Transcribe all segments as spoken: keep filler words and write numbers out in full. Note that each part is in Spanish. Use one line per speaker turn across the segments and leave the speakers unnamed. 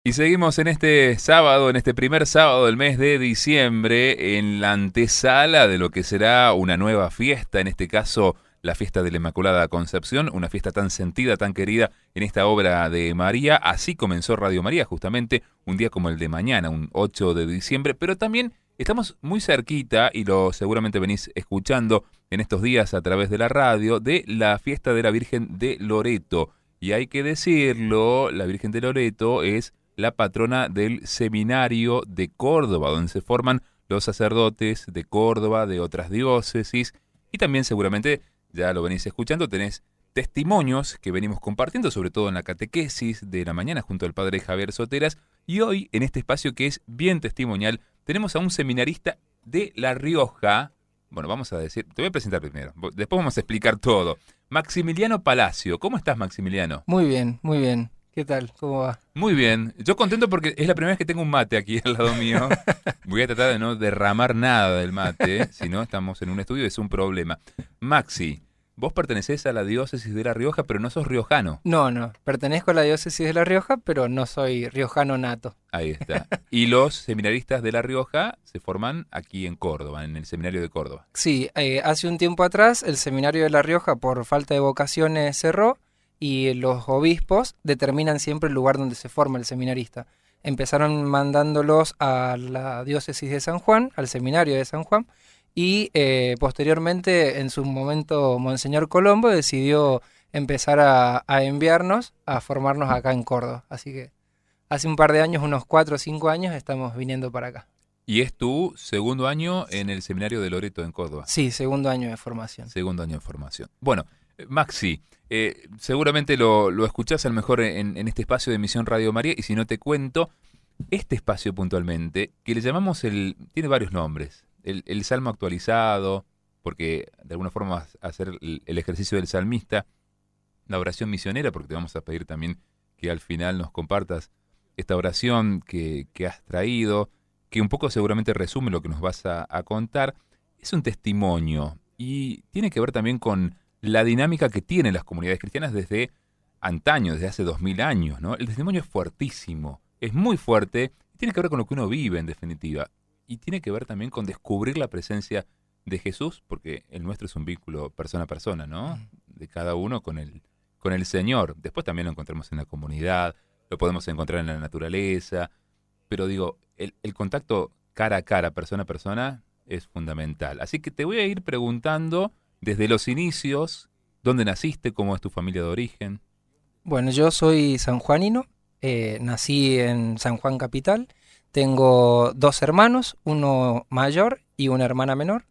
Y seguimos en este sábado, en este primer sábado del mes de diciembre, en la antesala de lo que será una nueva fiesta, en este caso la fiesta de la Inmaculada Concepción, una fiesta tan sentida, tan querida en esta obra de María. Así comenzó Radio María, justamente un día como el de mañana, un ocho de diciembre, pero también estamos muy cerquita, y lo seguramente venís escuchando en estos días a través de la radio, de la fiesta de la Virgen de Loreto. Y hay que decirlo, la Virgen de Loreto es la patrona del Seminario de Córdoba, donde se forman los sacerdotes de Córdoba, de otras diócesis, y también seguramente, ya lo venís escuchando, tenés testimonios que venimos compartiendo, sobre todo en la catequesis de la mañana junto al padre Javier Soteras, y hoy en este espacio que es bien testimonial, tenemos a un seminarista de La Rioja. Bueno, vamos a decir, te voy a presentar primero, después vamos a explicar todo. Maximiliano Palacio. ¿Cómo estás, Maximiliano?
Muy bien, muy bien. ¿Qué tal? ¿Cómo va?
Muy bien. Yo contento porque es la primera vez que tengo un mate aquí al lado mío. Voy a tratar de no derramar nada del mate, si no estamos en un estudio, es un problema. Maxi, vos pertenecés a la diócesis de La Rioja, pero no sos riojano.
No, no. Pertenezco a la diócesis de La Rioja, pero no soy riojano nato.
Ahí está. Y los seminaristas de La Rioja se forman aquí en Córdoba, en el Seminario de Córdoba.
Sí, eh, hace un tiempo atrás el seminario de La Rioja por falta de vocaciones cerró y los obispos determinan siempre el lugar donde se forma el seminarista. Empezaron mandándolos a la diócesis de San Juan, al seminario de San Juan, y eh, posteriormente, en su momento, Monseñor Colombo decidió empezar a, a enviarnos a formarnos acá en Córdoba. Así que hace un par de años, unos cuatro o cinco años, estamos viniendo para acá.
Y es tu segundo año en el Seminario de Loreto en Córdoba.
Sí, segundo año de formación.
Segundo año de formación. Bueno, Maxi, eh, seguramente lo, lo escuchás a lo mejor en, en este espacio de Misión Radio María, y si no te cuento, este espacio puntualmente, que le llamamos el, tiene varios nombres, el, el Salmo actualizado, porque de alguna forma vas a hacer el, el ejercicio del salmista, la oración misionera, porque te vamos a pedir también que al final nos compartas esta oración que, que has traído, que un poco seguramente resume lo que nos vas a, a contar. Es un testimonio y tiene que ver también con la dinámica que tienen las comunidades cristianas desde antaño, desde hace dos mil años, ¿no? El testimonio es fuertísimo, es muy fuerte, tiene que ver con lo que uno vive en definitiva, y tiene que ver también con descubrir la presencia de Jesús, porque el nuestro es un vínculo persona a persona, ¿no? De cada uno con el, con el Señor. Después también lo encontramos en la comunidad, lo podemos encontrar en la naturaleza, pero digo, el, el contacto cara a cara, persona a persona, es fundamental. Así que te voy a ir preguntando desde los inicios, ¿dónde naciste? ¿Cómo es tu familia de origen?
Bueno, yo soy sanjuanino, eh, nací en San Juan Capital, tengo dos hermanos, uno mayor y una hermana menor,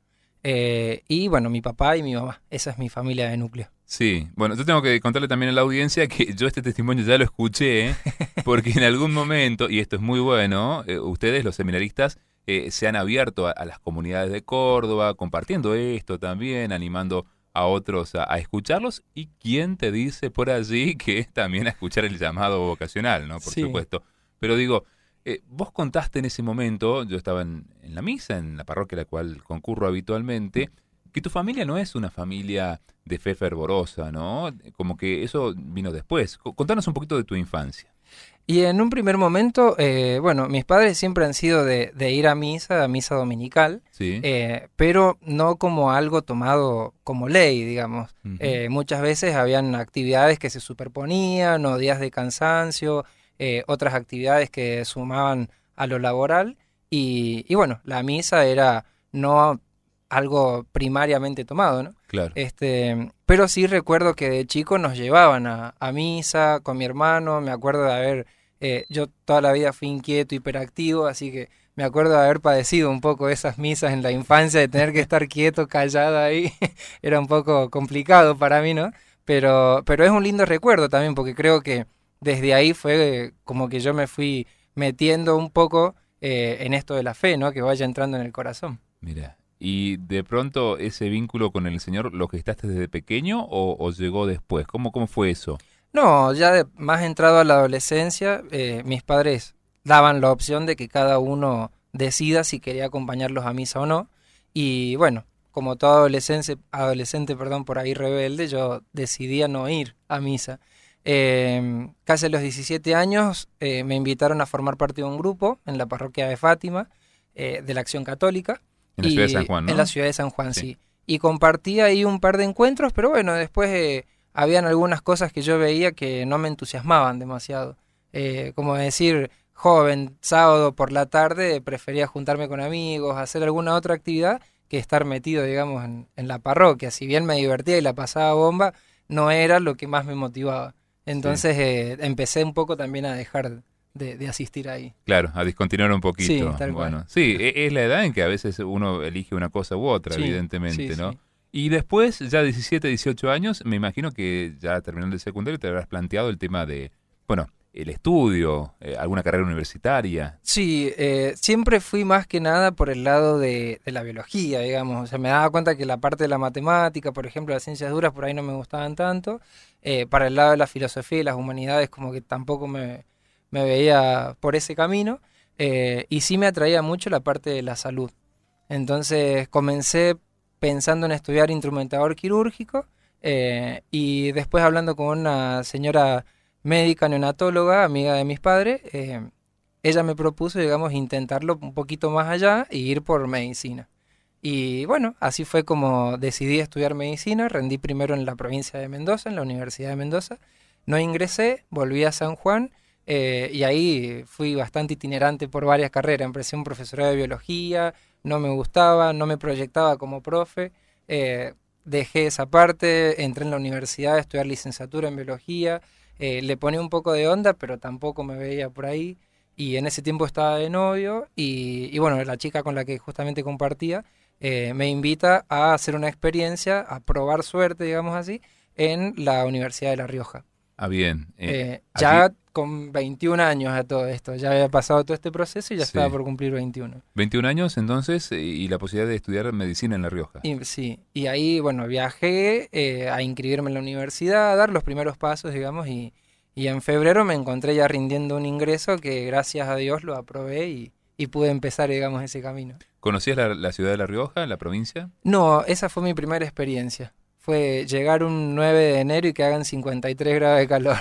eh, y bueno, mi papá y mi mamá, esa es mi familia de núcleo.
Sí, bueno, yo tengo que contarle también a la audiencia que yo este testimonio ya lo escuché, ¿eh? Porque en algún momento, y esto es muy bueno, eh, ustedes, los seminaristas, eh, se han abierto a, a las comunidades de Córdoba, compartiendo esto también, animando a otros a, a escucharlos, y quién te dice por allí que es también a escuchar el llamado vocacional, ¿no? Por
Sí.
supuesto. Pero digo, eh, vos contaste en ese momento, yo estaba en, en la misa, en la parroquia a la cual concurro habitualmente, que tu familia no es una familia de fe fervorosa, ¿no? Como que eso vino después. C- Contanos un poquito de tu infancia.
Y en un primer momento, eh, bueno, mis padres siempre han sido de, de ir a misa, a misa dominical,
Sí.
eh, pero no como algo tomado como ley, digamos.
Ujú.
Eh, muchas veces habían actividades que se superponían o días de cansancio, eh, otras actividades que sumaban a lo laboral y, y bueno, la misa era no algo primariamente tomado, ¿no?
Claro.
Este, pero sí recuerdo que de chico nos llevaban a, a misa con mi hermano, me acuerdo de haber, eh, yo toda la vida fui inquieto, hiperactivo, así que me acuerdo de haber padecido un poco esas misas en la infancia, de tener que estar quieto, callado ahí, era un poco complicado para mí, ¿no? Pero, pero es un lindo recuerdo también, porque creo que desde ahí fue como que yo me fui metiendo un poco eh, en esto de la fe, ¿no? Que vaya entrando en el corazón.
Mira. ¿Y de pronto ese vínculo con el Señor lo gestaste desde pequeño o, o llegó después? ¿Cómo, cómo fue eso?
No, ya de- más entrado a la adolescencia, eh, mis padres daban la opción de que cada uno decida si quería acompañarlos a misa o no. Y bueno, como todo adolescente, adolescente, perdón, por ahí rebelde, yo decidía no ir a misa. Eh, casi a los diecisiete años eh, me invitaron a formar parte de un grupo en la parroquia de Fátima, eh, de la Acción Católica.
En la ciudad de San Juan, ¿no?
En la ciudad de San Juan, sí.
Sí.
Y compartí ahí un par de encuentros, pero bueno, después eh, habían algunas cosas que yo veía que no me entusiasmaban demasiado. Eh, como decir, joven, sábado por la tarde, prefería juntarme con amigos, hacer alguna otra actividad que estar metido, digamos, en, en la parroquia. Si bien me divertía y la pasaba bomba, no era lo que más me motivaba. Entonces
Sí.
eh, empecé un poco también a dejar de, de asistir ahí.
Claro, a discontinuar un poquito.
Sí, tal cual.
Bueno, sí, e- es la edad en que a veces uno elige una cosa u otra,
Sí,
evidentemente,
sí,
¿no?
sí.
Y después, ya diecisiete, dieciocho años, me imagino que ya terminando el secundario te habrás planteado el tema de, bueno, el estudio, eh, alguna carrera universitaria.
Sí, eh, siempre fui más que nada por el lado de, de la biología, digamos. O sea, me daba cuenta que la parte de la matemática, por ejemplo, las ciencias duras, por ahí no me gustaban tanto. Eh, para el lado de la filosofía y las humanidades, como que tampoco me, me veía por ese camino. Eh, y sí me atraía mucho la parte de la salud. Entonces comencé pensando en estudiar instrumentador quirúrgico eh, y después hablando con una señora médica neonatóloga, amiga de mis padres, eh, ella me propuso, digamos, intentarlo un poquito más allá e ir por medicina. Y bueno, así fue como decidí estudiar medicina, rendí primero en la provincia de Mendoza, en la Universidad de Mendoza, no ingresé, volví a San Juan eh, y ahí fui bastante itinerante por varias carreras, empecé un profesorado de biología, no me gustaba, no me proyectaba como profe, eh, dejé esa parte, entré en la universidad a estudiar licenciatura en biología, eh, le ponía un poco de onda, pero tampoco me veía por ahí. Y en ese tiempo estaba de novio y, y bueno, la chica con la que justamente compartía eh, me invita a hacer una experiencia, a probar suerte, digamos así, en la Universidad de La Rioja.
Ah, bien. Eh,
Eh,
allí,
ya con veintiún años a todo esto, ya había pasado todo este proceso y ya
sí.
estaba por cumplir veintiuno.
veintiún años entonces eh, y la posibilidad de estudiar medicina en La Rioja.
Y, sí, y ahí, bueno, viajé eh, a inscribirme en la universidad, a dar los primeros pasos, digamos, y, y en febrero me encontré ya rindiendo un ingreso que gracias a Dios lo aprobé y, y pude empezar, digamos, ese camino.
¿Conocías la, la ciudad de La Rioja, la provincia?
No, esa fue mi primera experiencia. Fue llegar un nueve de enero y que hagan cincuenta y tres grados de calor.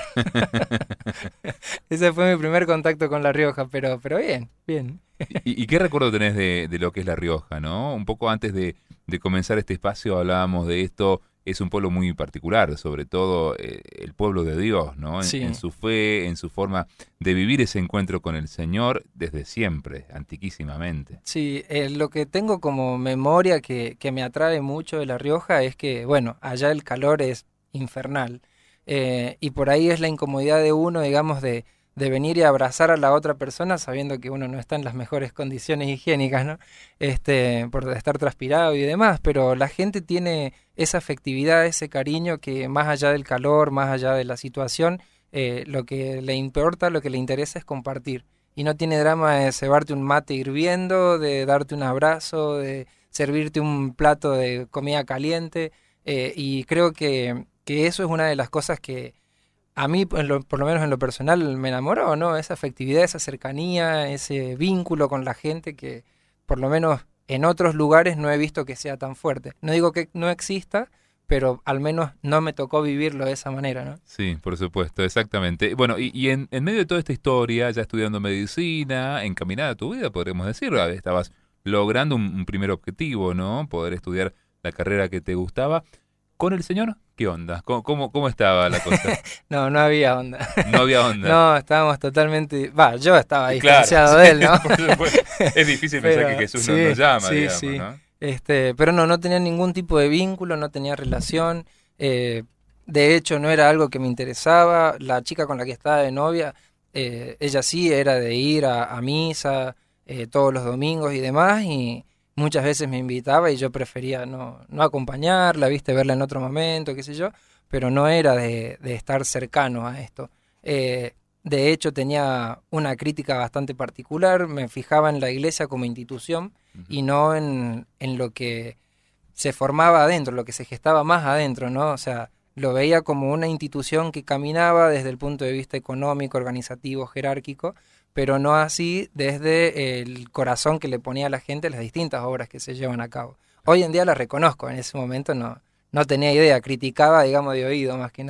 Ese fue mi primer contacto con La Rioja, pero, pero bien, bien.
¿Y, y qué recuerdo tenés de, de lo que es La Rioja, no? Un poco antes de, de comenzar este espacio hablábamos de esto. Es un pueblo muy particular, sobre todo eh, el pueblo de Dios, ¿no? En,
Sí.
en su fe, en su forma de vivir ese encuentro con el Señor desde siempre, antiquísimamente.
Sí, eh, lo que tengo como memoria que, que me atrae mucho de La Rioja es que, bueno, allá el calor es infernal. Eh, y por ahí es la incomodidad de uno, digamos, de, de venir y abrazar a la otra persona sabiendo que uno no está en las mejores condiciones higiénicas, ¿no? Este, por estar transpirado y demás, pero la gente tiene esa afectividad, ese cariño que más allá del calor, más allá de la situación, eh, lo que le importa, lo que le interesa es compartir. Y no tiene drama de cebarte un mate hirviendo, de darte un abrazo, de servirte un plato de comida caliente. Eh, y creo que, que eso es una de las cosas que a mí, en lo- por lo menos en lo personal, me enamoró, ¿no? Esa afectividad, esa cercanía, ese vínculo con la gente que, por lo menos en otros lugares, no he visto que sea tan fuerte. No digo que no exista, pero al menos no me tocó vivirlo de esa manera, ¿no?
Sí, por supuesto, exactamente. Bueno, y, y en, en medio de toda esta historia, ya estudiando medicina, encaminada a tu vida, podríamos decirlo, estabas logrando un, un primer objetivo, ¿no? Poder estudiar la carrera que te gustaba. ¿Con el Señor? ¿Qué onda? ¿Cómo, cómo, cómo estaba la cosa?
No, no había onda.
No había onda.
No, estábamos totalmente... Va, yo estaba
Claro,
distanciado
sí,
de él, ¿no?
por supuesto. Es difícil pensar
Pero,
que Jesús
sí,
no nos llama,
sí,
digamos,
sí.
¿no?
Este, pero no, no tenía ningún tipo de vínculo, no tenía relación. eh, de hecho, no era algo que me interesaba. La chica con la que estaba de novia, eh, ella sí era de ir a, a misa eh, todos los domingos y demás, y muchas veces me invitaba y yo prefería no, no acompañarla, viste, verla en otro momento, qué sé yo, pero no era de, de estar cercano a esto. Eh, de hecho, tenía una crítica bastante particular, me fijaba en la iglesia como institución
Ujú.
y no en, en lo que se formaba adentro, lo que se gestaba más adentro, ¿no? O sea, lo veía como una institución que caminaba desde el punto de vista económico, organizativo, jerárquico, pero no así desde el corazón que le ponía a la gente a las distintas obras que se llevan a cabo. Hoy en día las reconozco, en ese momento no, no tenía idea, criticaba, digamos, de oído más que nada.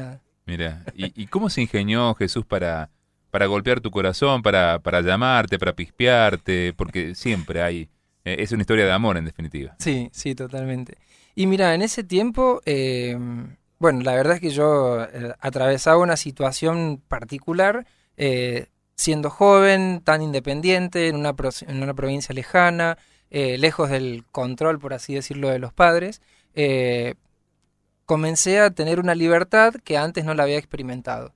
Mira, ¿y, y cómo se ingenió Jesús para, para golpear tu corazón, para, para llamarte, para pispearte? Porque siempre hay, eh, es una historia de amor en definitiva.
Sí, sí, totalmente. Y mira, en ese tiempo, eh, bueno, la verdad es que yo eh, atravesaba una situación particular, eh, siendo joven, tan independiente, en una, pro- en una provincia lejana, eh, lejos del control, por así decirlo, de los padres. eh, Comencé a tener una libertad que antes no la había experimentado.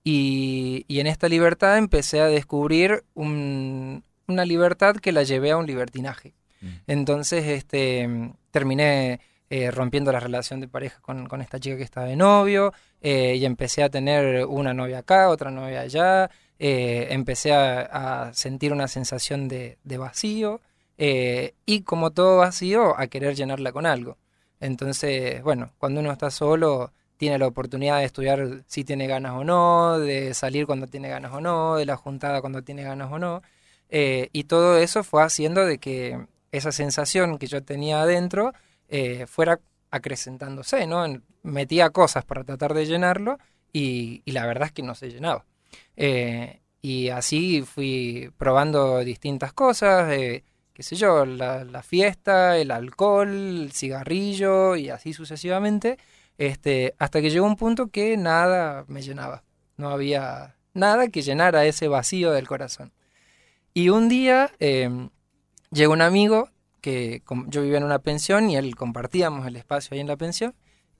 Y, y en esta libertad empecé a descubrir un- una libertad que la llevé a un libertinaje.
Mm.
Entonces, este, terminé eh, rompiendo la relación de pareja con, con esta chica que estaba de novio, eh, y empecé a tener una novia acá, otra novia allá, eh, empecé a, a sentir una sensación de, de vacío, eh, y como todo vacío, a querer llenarla con algo. Entonces, bueno, cuando uno está solo, tiene la oportunidad de estudiar si tiene ganas o no, de salir cuando tiene ganas o no, de la juntada cuando tiene ganas o no. Eh, y todo eso fue haciendo de que esa sensación que yo tenía adentro eh, fuera acrecentándose, ¿no? En- Metía cosas para tratar de llenarlo y, y la verdad es que no se llenaba. Eh, y así fui probando distintas cosas, eh, qué sé yo, la, la fiesta, el alcohol, el cigarrillo y así sucesivamente, este, hasta que llegó un punto que nada me llenaba. No había nada que llenara ese vacío del corazón. Y un día eh, llegó un amigo que com- yo vivía en una pensión y él compartíamos el espacio ahí en la pensión.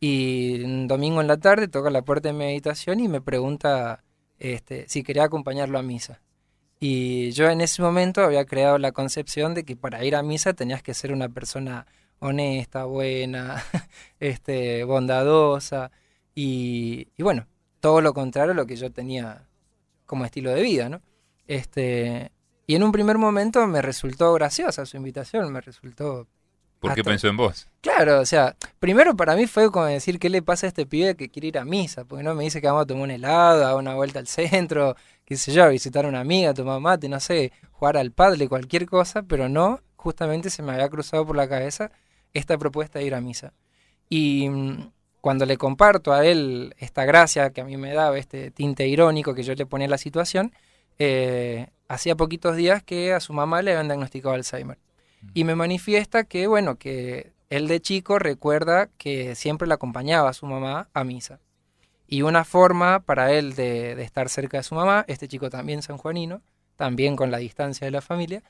Y un domingo en la tarde toca la puerta de mi habitación y me pregunta este, si quería acompañarlo a misa. Y yo en ese momento había creado la concepción de que para ir a misa tenías que ser una persona honesta, buena, este, bondadosa. Y, y bueno, todo lo contrario a lo que yo tenía como estilo de vida, ¿no? Este, y en un primer momento me resultó graciosa su invitación, me resultó
¿Por qué
hasta...
pensó en vos?
Claro, o sea, primero para mí fue como decir, ¿qué le pasa a este pibe que quiere ir a misa? Porque no me dice que vamos a tomar un helado, a dar una vuelta al centro, qué sé yo, a visitar a una amiga, tomar mate, no sé, jugar al pádel, cualquier cosa, pero no, justamente se me había cruzado por la cabeza esta propuesta de ir a misa. Y mm, cuando le comparto a él esta gracia que a mí me daba, este tinte irónico que yo le ponía a la situación, eh, hacía poquitos días que a su mamá le habían diagnosticado Alzheimer. Y me manifiesta que, bueno, que él de chico recuerda que siempre le acompañaba a su mamá a misa. Y una forma para él de, de estar cerca de su mamá, este chico también sanjuanino, también con la distancia de la familia,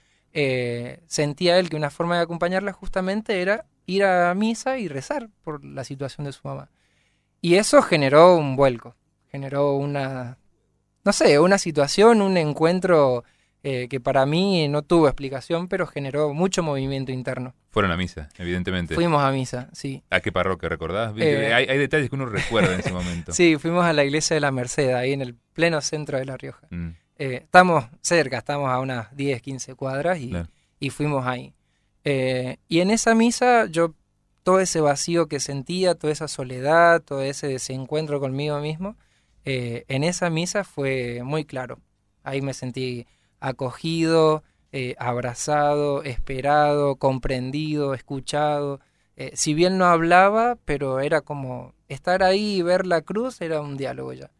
eh, sentía él que una forma de acompañarla justamente era ir a misa y rezar por la situación de su mamá. Y eso generó un vuelco, generó una, no sé, una situación, un encuentro eh, que para mí no tuvo explicación, pero generó mucho movimiento interno.
Fueron a misa, evidentemente.
Fuimos a misa, sí.
¿A qué parroquia recordás?
Eh,
hay, hay detalles que uno recuerda en ese momento.
sí, fuimos a la iglesia de la Merced, ahí en el pleno centro de La Rioja.
Mm,
Eh, estamos cerca, estamos a unas diez, quince cuadras y,
claro.
y fuimos ahí. Eh, y en esa misa yo todo ese vacío que sentía, toda esa soledad, todo ese desencuentro conmigo mismo, eh, en esa misa fue muy claro. Ahí me sentí acogido, eh, abrazado, esperado, comprendido, escuchado. Eh, si bien no hablaba, pero era como estar ahí y ver la cruz, era un diálogo ya.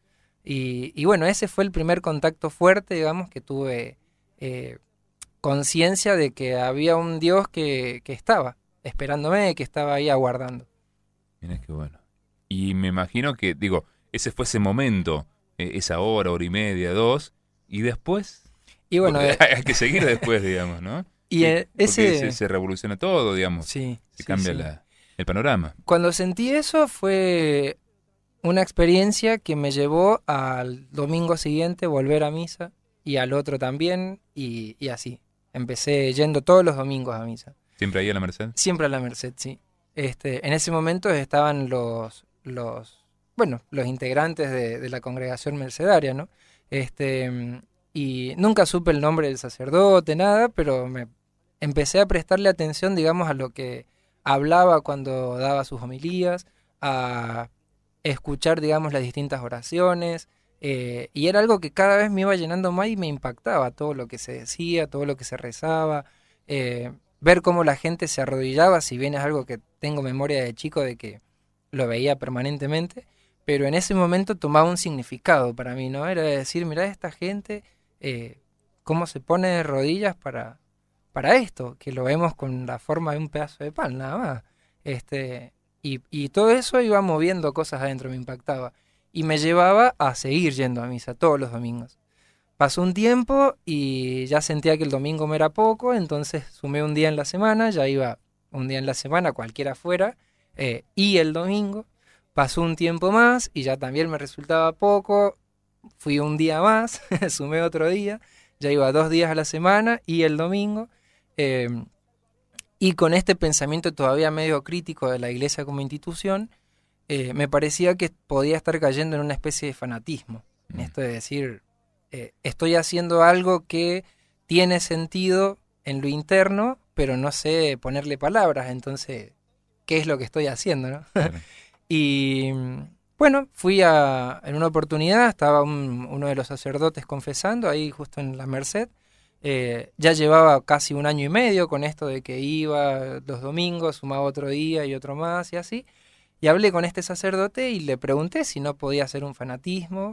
Y, y bueno, ese fue el primer contacto fuerte, digamos, que tuve eh, conciencia de que había un Dios que, que estaba esperándome, que estaba ahí aguardando.
Mirá qué bueno. Y me imagino que, digo, ese fue ese momento, eh, esa hora, hora y media, dos, y después,
Y bueno,
porque
eh,
hay que seguir después, digamos, ¿no?
y
Eh,
eh,
Porque
ese...
se, se revoluciona todo, digamos,
Sí,
se
sí,
cambia
sí.
la, el panorama.
Cuando sentí eso fue una experiencia que me llevó al domingo siguiente volver a misa y al otro también y, y así. Empecé yendo todos los domingos a misa.
¿Siempre ahí a la Merced?
Siempre a la Merced, sí. Este, en ese momento estaban los, los, bueno, los integrantes de, de la congregación mercedaria, ¿no? Este, y nunca supe el nombre del sacerdote, nada, pero me empecé a prestarle atención, digamos, a lo que hablaba cuando daba sus homilías, a escuchar, digamos, las distintas oraciones, eh, y era algo que cada vez me iba llenando más y me impactaba todo lo que se decía, todo lo que se rezaba, eh, ver cómo la gente se arrodillaba, si bien es algo que tengo memoria de chico de que lo veía permanentemente, pero en ese momento tomaba un significado para mí, ¿no? Era decir, mirá esta gente, eh, cómo se pone de rodillas para, para esto, que lo vemos con la forma de un pedazo de pan, nada más. Este, y, y todo eso iba moviendo cosas adentro, me impactaba. Y me llevaba a seguir yendo a misa todos los domingos. Pasó un tiempo y ya sentía que el domingo me era poco, entonces sumé un día en la semana, ya iba un día en la semana, cualquiera fuera, eh, y el domingo. Pasó un tiempo más y ya también me resultaba poco, fui un día más, sumé otro día, ya iba dos días a la semana y el domingo. Eh, y con este pensamiento todavía medio crítico de la iglesia como institución, eh, me parecía que podía estar cayendo en una especie de fanatismo. Mm. Esto de decir, eh, estoy haciendo algo que tiene sentido en lo interno, pero no sé ponerle palabras, entonces, ¿qué es lo que estoy haciendo, no? Claro. Y bueno, fui a, en una oportunidad, estaba un, uno de los sacerdotes confesando ahí justo en la Merced. Eh, ya llevaba casi un año y medio con esto de que iba los domingos, sumaba otro día y otro más y así. Y hablé con este sacerdote y le pregunté si no podía hacer un fanatismo.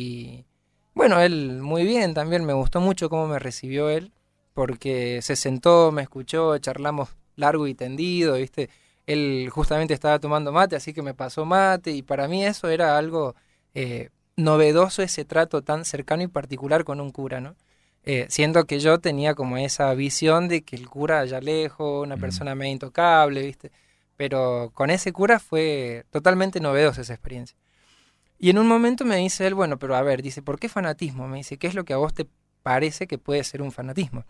Y bueno, él muy bien también, me gustó mucho cómo me recibió él, porque se sentó, me escuchó, charlamos largo y tendido, ¿viste? Él justamente estaba tomando mate, así que me pasó mate, y para mí eso era algo eh, novedoso, ese trato tan cercano y particular con un cura, ¿no? Eh, siendo que yo tenía como esa visión de que el cura allá lejos, una mm. persona medio intocable, ¿viste? Pero con ese cura fue totalmente novedosa esa experiencia. Y en un momento me dice él, bueno, pero a ver, dice, ¿por qué fanatismo? Me dice, ¿qué es lo que a vos te parece que puede ser un fanatismo?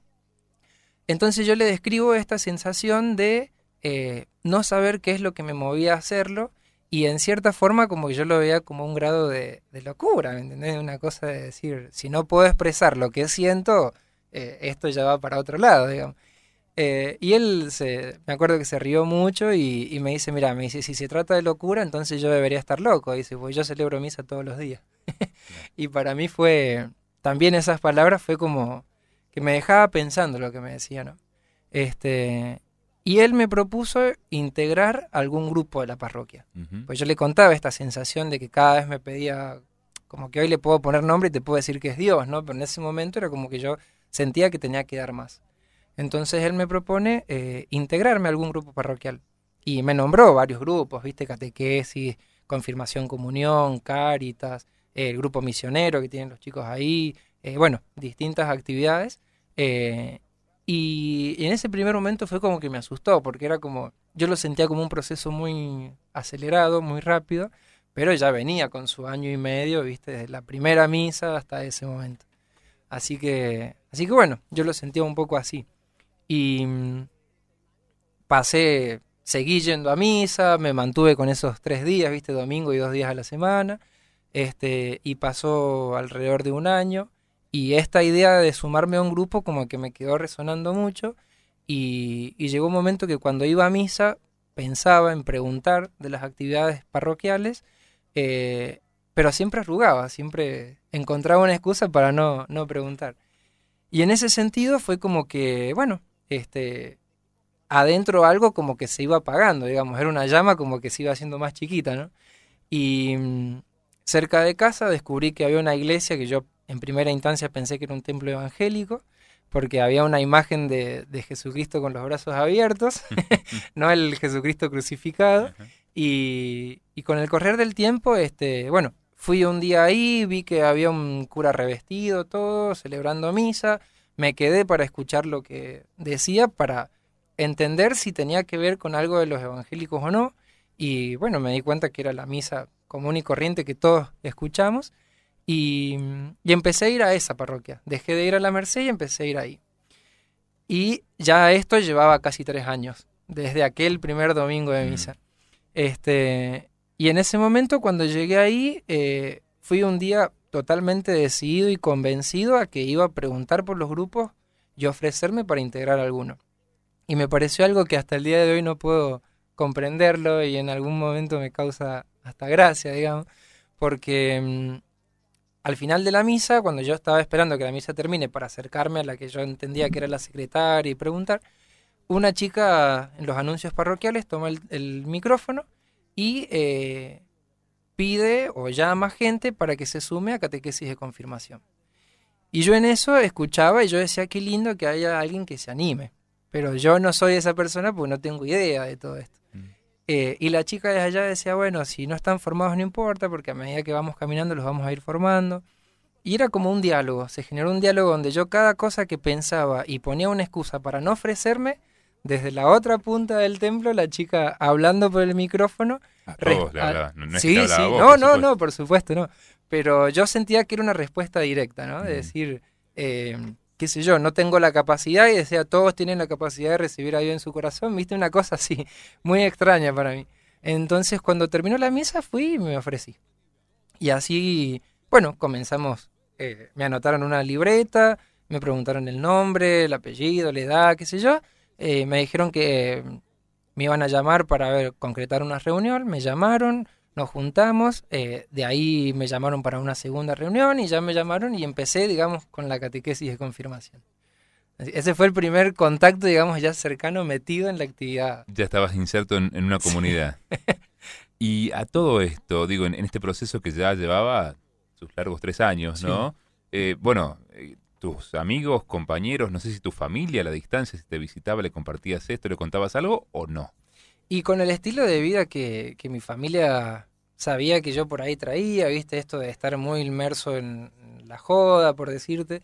Entonces yo le describo esta sensación de Eh, no saber qué es lo que me movía a hacerlo, y en cierta forma como que yo lo veía como un grado de, de locura, ¿me entendés? Una cosa de decir, si no puedo expresar lo que siento, eh, esto ya va para otro lado, digamos. Eh, y él, se, me acuerdo que se rió mucho y, y me dice, mira, me dice, si se trata de locura, entonces yo debería estar loco. Dice, pues yo celebro misa todos los días. Y para mí fue, también esas palabras fue como que me dejaba pensando lo que me decía, ¿no? Este... Y él me propuso integrar algún grupo de la parroquia. Uh-huh. Pues yo le contaba esta sensación de que cada vez me pedía, como que hoy le puedo poner nombre y te puedo decir que es Dios, ¿no? Pero en ese momento era como que yo sentía que tenía que dar más. Entonces él me propone eh, integrarme a algún grupo parroquial. Y me nombró varios grupos, ¿viste? Catequesis, Confirmación, Comunión, Cáritas, eh, el grupo misionero que tienen los chicos ahí, eh, bueno, distintas actividades. Eh, Y, y en ese primer momento fue como que me asustó, porque era como, yo lo sentía como un proceso muy acelerado, muy rápido, pero ya venía con su año y medio, viste, desde la primera misa hasta ese momento. Así que, así que bueno, yo lo sentía un poco así. Y mmm, pasé, seguí yendo a misa, me mantuve con esos tres días, viste, domingo y dos días a la semana, este, y pasó alrededor de un año. Y esta idea de sumarme a un grupo como que me quedó resonando mucho, y, y llegó un momento que cuando iba a misa pensaba en preguntar de las actividades parroquiales, eh, pero siempre arrugaba, siempre encontraba una excusa para no, no preguntar. Y en ese sentido fue como que, bueno, este, adentro algo como que se iba apagando, digamos, era una llama como que se iba haciendo más chiquita, ¿no? Y mmm, cerca de casa descubrí que había una iglesia que yo en primera instancia pensé que era un templo evangélico, porque había una imagen de, de Jesucristo con los brazos abiertos, no el Jesucristo crucificado. Y, y con el correr del tiempo, este, bueno, fui un día ahí, vi que había un cura revestido, todo, celebrando misa. Me quedé para escuchar lo que decía, para entender si tenía que ver con algo de los evangélicos o no. Y bueno, me di cuenta que era la misa común y corriente que todos escuchamos. Y, y empecé a ir a esa parroquia. Dejé de ir a la Merced y empecé a ir ahí. Y ya esto llevaba casi tres años, desde aquel primer domingo de misa. Mm. Este, y en ese momento, cuando llegué ahí, eh, fui un día totalmente decidido y convencido a que iba a preguntar por los grupos y ofrecerme para integrar alguno. Y me pareció algo que hasta el día de hoy no puedo comprenderlo, y en algún momento me causa hasta gracia, digamos, porque mmm, al final de la misa, cuando yo estaba esperando que la misa termine para acercarme a la que yo entendía que era la secretaria y preguntar, una chica en los anuncios parroquiales toma el, el micrófono y eh, pide o llama gente para que se sume a catequesis de confirmación. Y yo en eso escuchaba y yo decía, qué lindo que haya alguien que se anime. Pero yo no soy esa persona porque no tengo idea de todo esto. Mm. Eh, y la chica de allá decía, bueno, si no están formados no importa, porque a medida que vamos caminando los vamos a ir formando. Y era como un diálogo, se generó un diálogo donde yo cada cosa que pensaba y ponía una excusa para no ofrecerme, desde la otra punta del templo, la chica hablando por el micrófono.
A todos le hablaba, no, no es
sí,
que
sí,
vos,
no, no,
supuesto.
no, por supuesto, no. Pero yo sentía que era una respuesta directa, ¿no? De
Mm.
decir, eh, qué sé yo, no tengo la capacidad y decía, todos tienen la capacidad de recibir a Dios en su corazón, viste, una cosa así, muy extraña para mí. Entonces, cuando terminó la misa, fui y me ofrecí. Y así, bueno, comenzamos, eh, me anotaron una libreta, me preguntaron el nombre, el apellido, la edad, qué sé yo, eh, me dijeron que eh, me iban a llamar para ver, concretar una reunión, me llamaron, nos juntamos, eh, de ahí me llamaron para una segunda reunión y ya me llamaron y empecé, digamos, con la catequesis de confirmación. Ese fue el primer contacto, digamos, ya cercano, metido en la actividad.
Ya estabas inserto en, en una comunidad. Y a todo esto, digo, en, en este proceso que ya llevaba sus largos tres años, ¿no? Sí. Eh, bueno, eh, tus amigos, compañeros, no sé si tu familia a la distancia, si te visitaba, le compartías esto, le contabas algo o no.
Y con el estilo de vida que, que mi familia sabía que yo por ahí traía, viste, esto de estar muy inmerso en la joda, por decirte,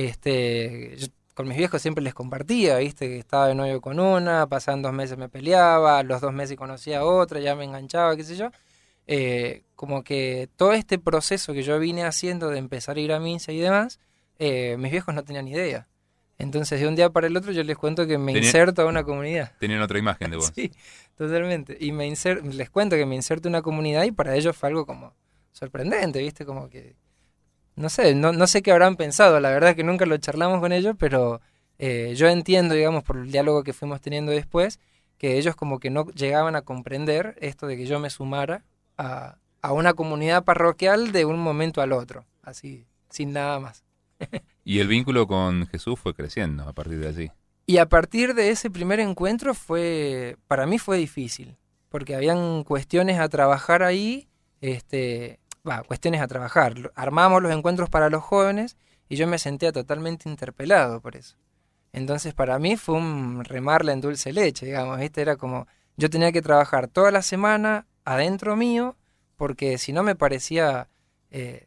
este, yo con mis viejos siempre les compartía, viste, que estaba de novio con una, pasaban dos meses me peleaba, a los dos meses conocía a otra, ya me enganchaba, qué sé yo. Eh, como que todo este proceso que yo vine haciendo de empezar a ir a misa y demás, eh, mis viejos no tenían idea. Entonces, de un día para el otro yo les cuento que me Tenía, inserto a una comunidad.
Tenían otra imagen de vos.
Sí, totalmente. Y me inser, les cuento que me inserto en una comunidad y para ellos fue algo como sorprendente, ¿viste? Como que, no sé, no, no sé qué habrán pensado, la verdad es que nunca lo charlamos con ellos, pero eh, yo entiendo, digamos, por el diálogo que fuimos teniendo después, que ellos como que no llegaban a comprender esto de que yo me sumara a, a una comunidad parroquial de un momento al otro, así, sin nada más.
Y el vínculo con Jesús fue creciendo a partir de allí.
Y a partir de ese primer encuentro fue, para mí fue difícil, porque habían cuestiones a trabajar ahí, este, bah, cuestiones a trabajar. Armamos los encuentros para los jóvenes y yo me sentía totalmente interpelado por eso. Entonces para mí fue un remarla en dulce leche, digamos, ¿viste? Era como, yo tenía que trabajar toda la semana adentro mío, porque si no me parecía... Eh,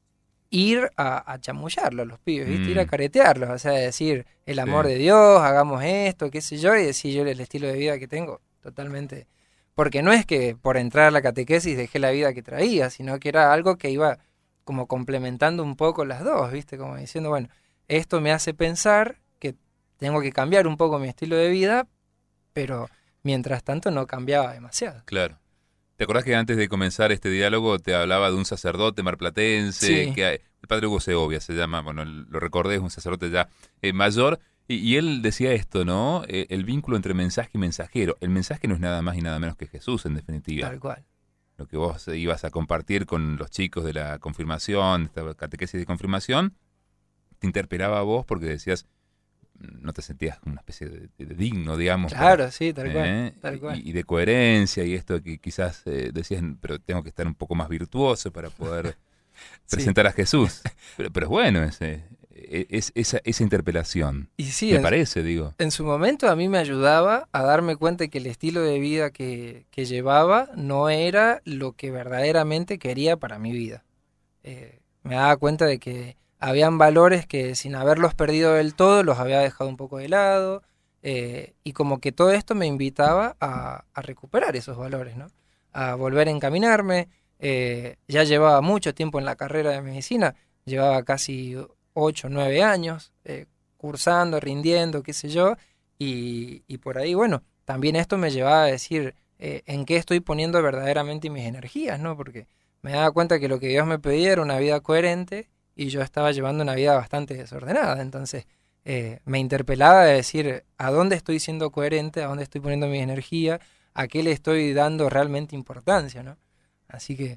ir a, a chamullarlo a los pibes, ¿viste? Mm. Ir a caretearlos, o sea, decir el amor sí. de Dios, hagamos esto, qué sé yo, y decir yo el estilo de vida que tengo, totalmente. Porque no es que por entrar a la catequesis dejé la vida que traía, sino que era algo que iba como complementando un poco las dos, ¿viste? Como diciendo, bueno, esto me hace pensar que tengo que cambiar un poco mi estilo de vida, pero mientras tanto no cambiaba demasiado.
Claro. ¿Te acordás que antes de comenzar este diálogo te hablaba de un sacerdote marplatense?
Sí.
Que hay, el padre Hugo Segovia se llama, bueno, lo recordé, es un sacerdote ya eh, mayor, y, y él decía esto, ¿no? Eh, el vínculo entre mensaje y mensajero. El mensaje no es nada más y nada menos que Jesús, en definitiva.
Tal cual.
Lo que vos ibas a compartir con los chicos de la confirmación, esta catequesis de confirmación, te interpelaba a vos porque decías, no te sentías como una especie de, de, de digno, digamos.
Claro,
para,
sí, tal cual.
¿eh?
Tal cual.
Y, y de coherencia y esto que quizás eh, decías, pero tengo que estar un poco más virtuoso para poder sí. presentar a Jesús. Pero, pero es bueno ese, es, esa, esa interpelación.
Y sí,
me
en,
parece, digo.
En su momento a mí me ayudaba a darme cuenta que el estilo de vida que, que llevaba no era lo que verdaderamente quería para mi vida. Eh, me daba cuenta de que habían valores que sin haberlos perdido del todo los había dejado un poco de lado eh, y como que todo esto me invitaba a, a recuperar esos valores, ¿no? A volver a encaminarme. Eh, ya llevaba mucho tiempo en la carrera de medicina, llevaba casi ocho, nueve años eh, cursando, rindiendo, qué sé yo, y, y por ahí, bueno, también esto me llevaba a decir eh, en qué estoy poniendo verdaderamente mis energías, ¿no? Porque me daba cuenta que lo que Dios me pedía era una vida coherente y yo estaba llevando una vida bastante desordenada, entonces eh, me interpelaba de decir a dónde estoy siendo coherente, a dónde estoy poniendo mi energía, a qué le estoy dando realmente importancia, ¿no? Así que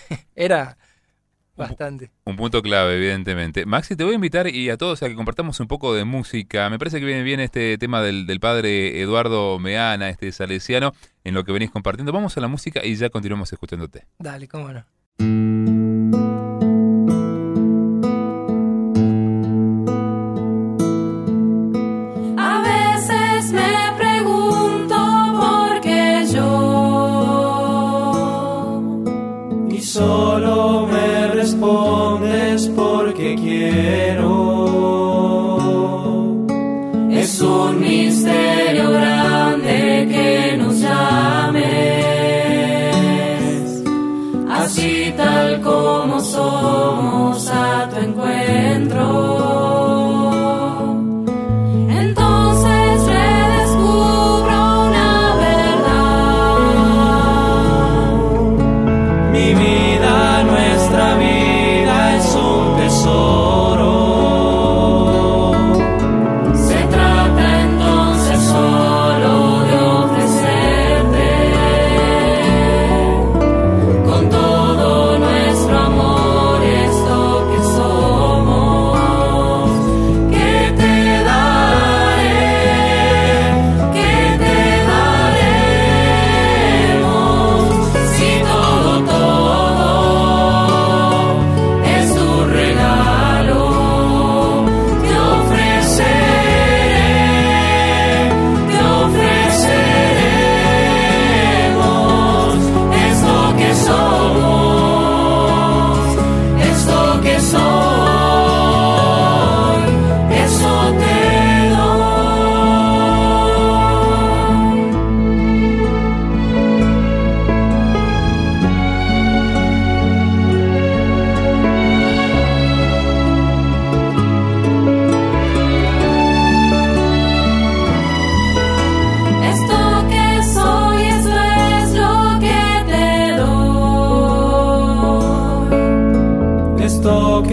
era bastante.
Un, un punto clave, evidentemente. Maxi, te voy a invitar y a todos a que compartamos un poco de música. Me parece que viene bien este tema del, del padre Eduardo Meana, este salesiano, en lo que venís compartiendo. Vamos a la música y ya continuamos escuchándote.
Dale, cómo no.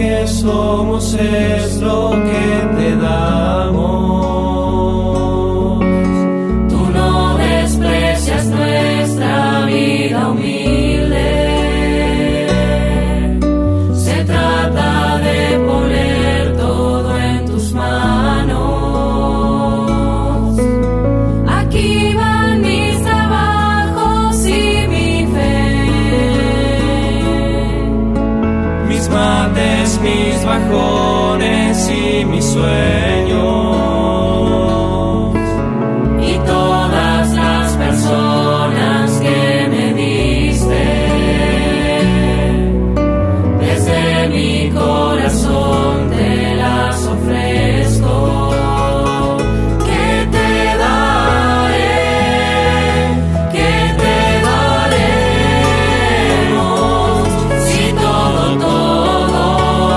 que somos es lo que te damos. Tú no desprecias nuestra vida humilde. Se trata de poner todo en tus manos. Aquí van mis trabajos y mi fe, mis mates, mis bajones y mis sueños, y todas las personas que me diste. Desde mi corazón te las ofrezco. ¿Qué te daré? ¿Qué te daremos? Si todo, todo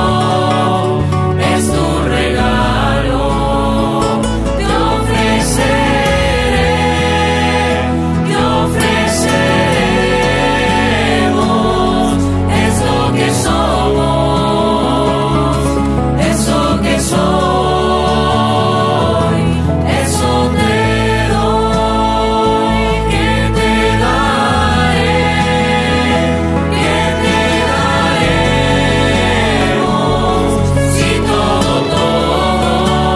es tu regalo, te ofreceré, te ofreceremos. Es lo que somos, es lo que soy, eso te doy. ¿Qué te daré? ¿Qué te daremos? Si todo, todo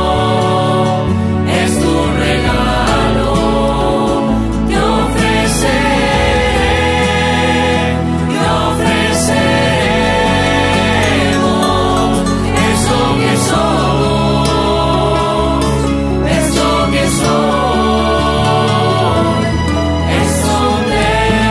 es tu regalo, te ofreceré, te ofreceremos. Es lo que somos, es lo que soy, eso te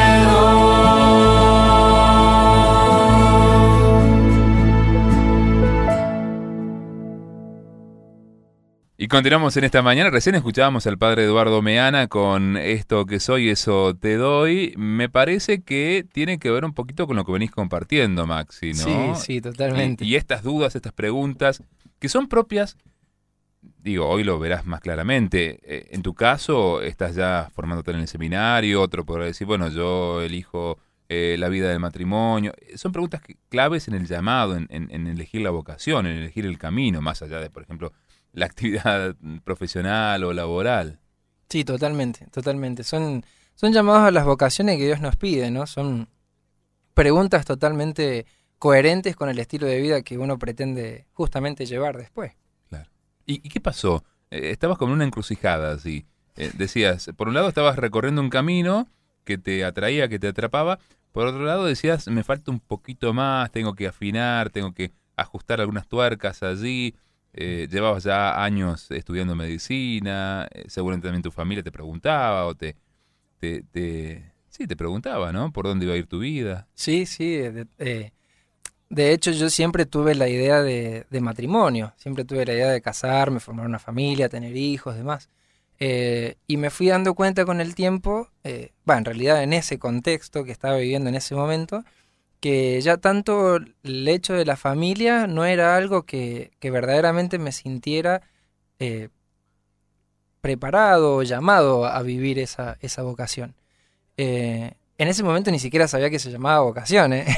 Y continuamos en esta mañana. Recién escuchábamos al padre Eduardo Meana con esto que soy, eso te doy. Me parece que tiene que ver un poquito con lo que venís compartiendo, Maxi, ¿no?
Sí, sí, totalmente.
Y, y estas dudas, estas preguntas, que son propias, digo, hoy lo verás más claramente. Eh, en tu caso, estás ya formándote en el seminario, otro podrá decir, bueno, yo elijo eh, la vida del matrimonio. Son preguntas que- claves en el llamado, en, en- en elegir la vocación, en elegir el camino, más allá de, por ejemplo, la actividad profesional o laboral.
Sí, totalmente, totalmente. Son, son llamados a las vocaciones que Dios nos pide, ¿no? Son preguntas totalmente coherentes con el estilo de vida que uno pretende justamente llevar después.
Claro. ¿Y, y qué pasó? Eh, estabas como en una encrucijada, así. Eh, decías, por un lado estabas recorriendo un camino que te atraía, que te atrapaba. Por otro lado decías, me falta un poquito más, tengo que afinar, tengo que ajustar algunas tuercas allí. Eh, llevabas ya años estudiando medicina, eh, seguramente también tu familia te preguntaba o te, te, te- sí, te preguntaba, ¿no? ¿Por dónde iba a ir tu vida?
Sí, sí. De, eh, de hecho, yo siempre tuve la idea de, de matrimonio. Siempre tuve la idea de casarme, formar una familia, tener hijos, demás. Eh, y me fui dando cuenta con el tiempo, eh, va, en realidad en ese contexto que estaba viviendo en ese momento, que ya tanto el hecho de la familia no era algo que, que verdaderamente me sintiera eh, preparado o llamado a vivir esa, esa vocación. Eh, en ese momento ni siquiera sabía que se llamaba vocación, ¿eh?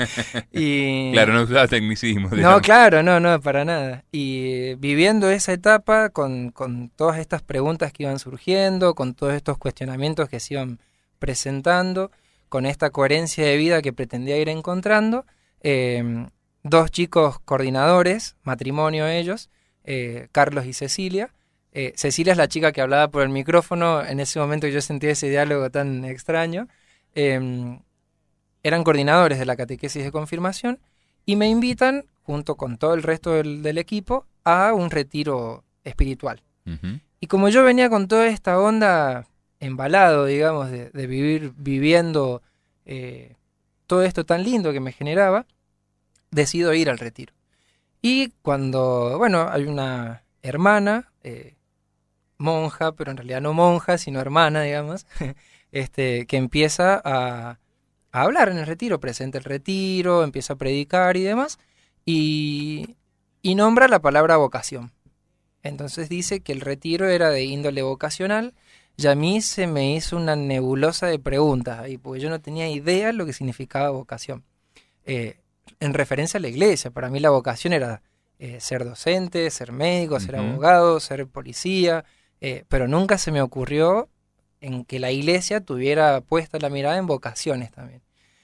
Y,
Claro, no usaba tecnicismo.
no, claro, no, no, para nada. Y eh, viviendo esa etapa con, con todas estas preguntas que iban surgiendo, con todos estos cuestionamientos que se iban presentando, con esta coherencia de vida que pretendía ir encontrando, eh, dos chicos coordinadores, matrimonio ellos, eh, Carlos y Cecilia. Eh, Cecilia es la chica que hablaba por el micrófono en ese momento que yo sentía ese diálogo tan extraño. Eh, eran coordinadores de la catequesis de confirmación y me invitan, junto con todo el resto del, del equipo, a un retiro espiritual.
Ujú.
Y como yo venía con toda esta onda embalado, digamos, de, de vivir viviendo eh, todo esto tan lindo que me generaba, decido ir al retiro. Y cuando, bueno, hay una hermana, eh, monja, pero en realidad no monja, sino hermana, digamos, este, que empieza a, a hablar en el retiro, presenta el retiro, empieza a predicar y demás, y, y nombra la palabra vocación. Entonces dice que el retiro era de índole vocacional, y a mí se me hizo una nebulosa de preguntas ahí, porque yo no tenía idea lo que significaba vocación. Eh, en referencia a la iglesia. Para mí la vocación era eh, ser docente, ser médico, ser
Ujú.
abogado, ser policía, eh, pero nunca se me ocurrió en que la iglesia tuviera puesta la mirada en vocaciones también.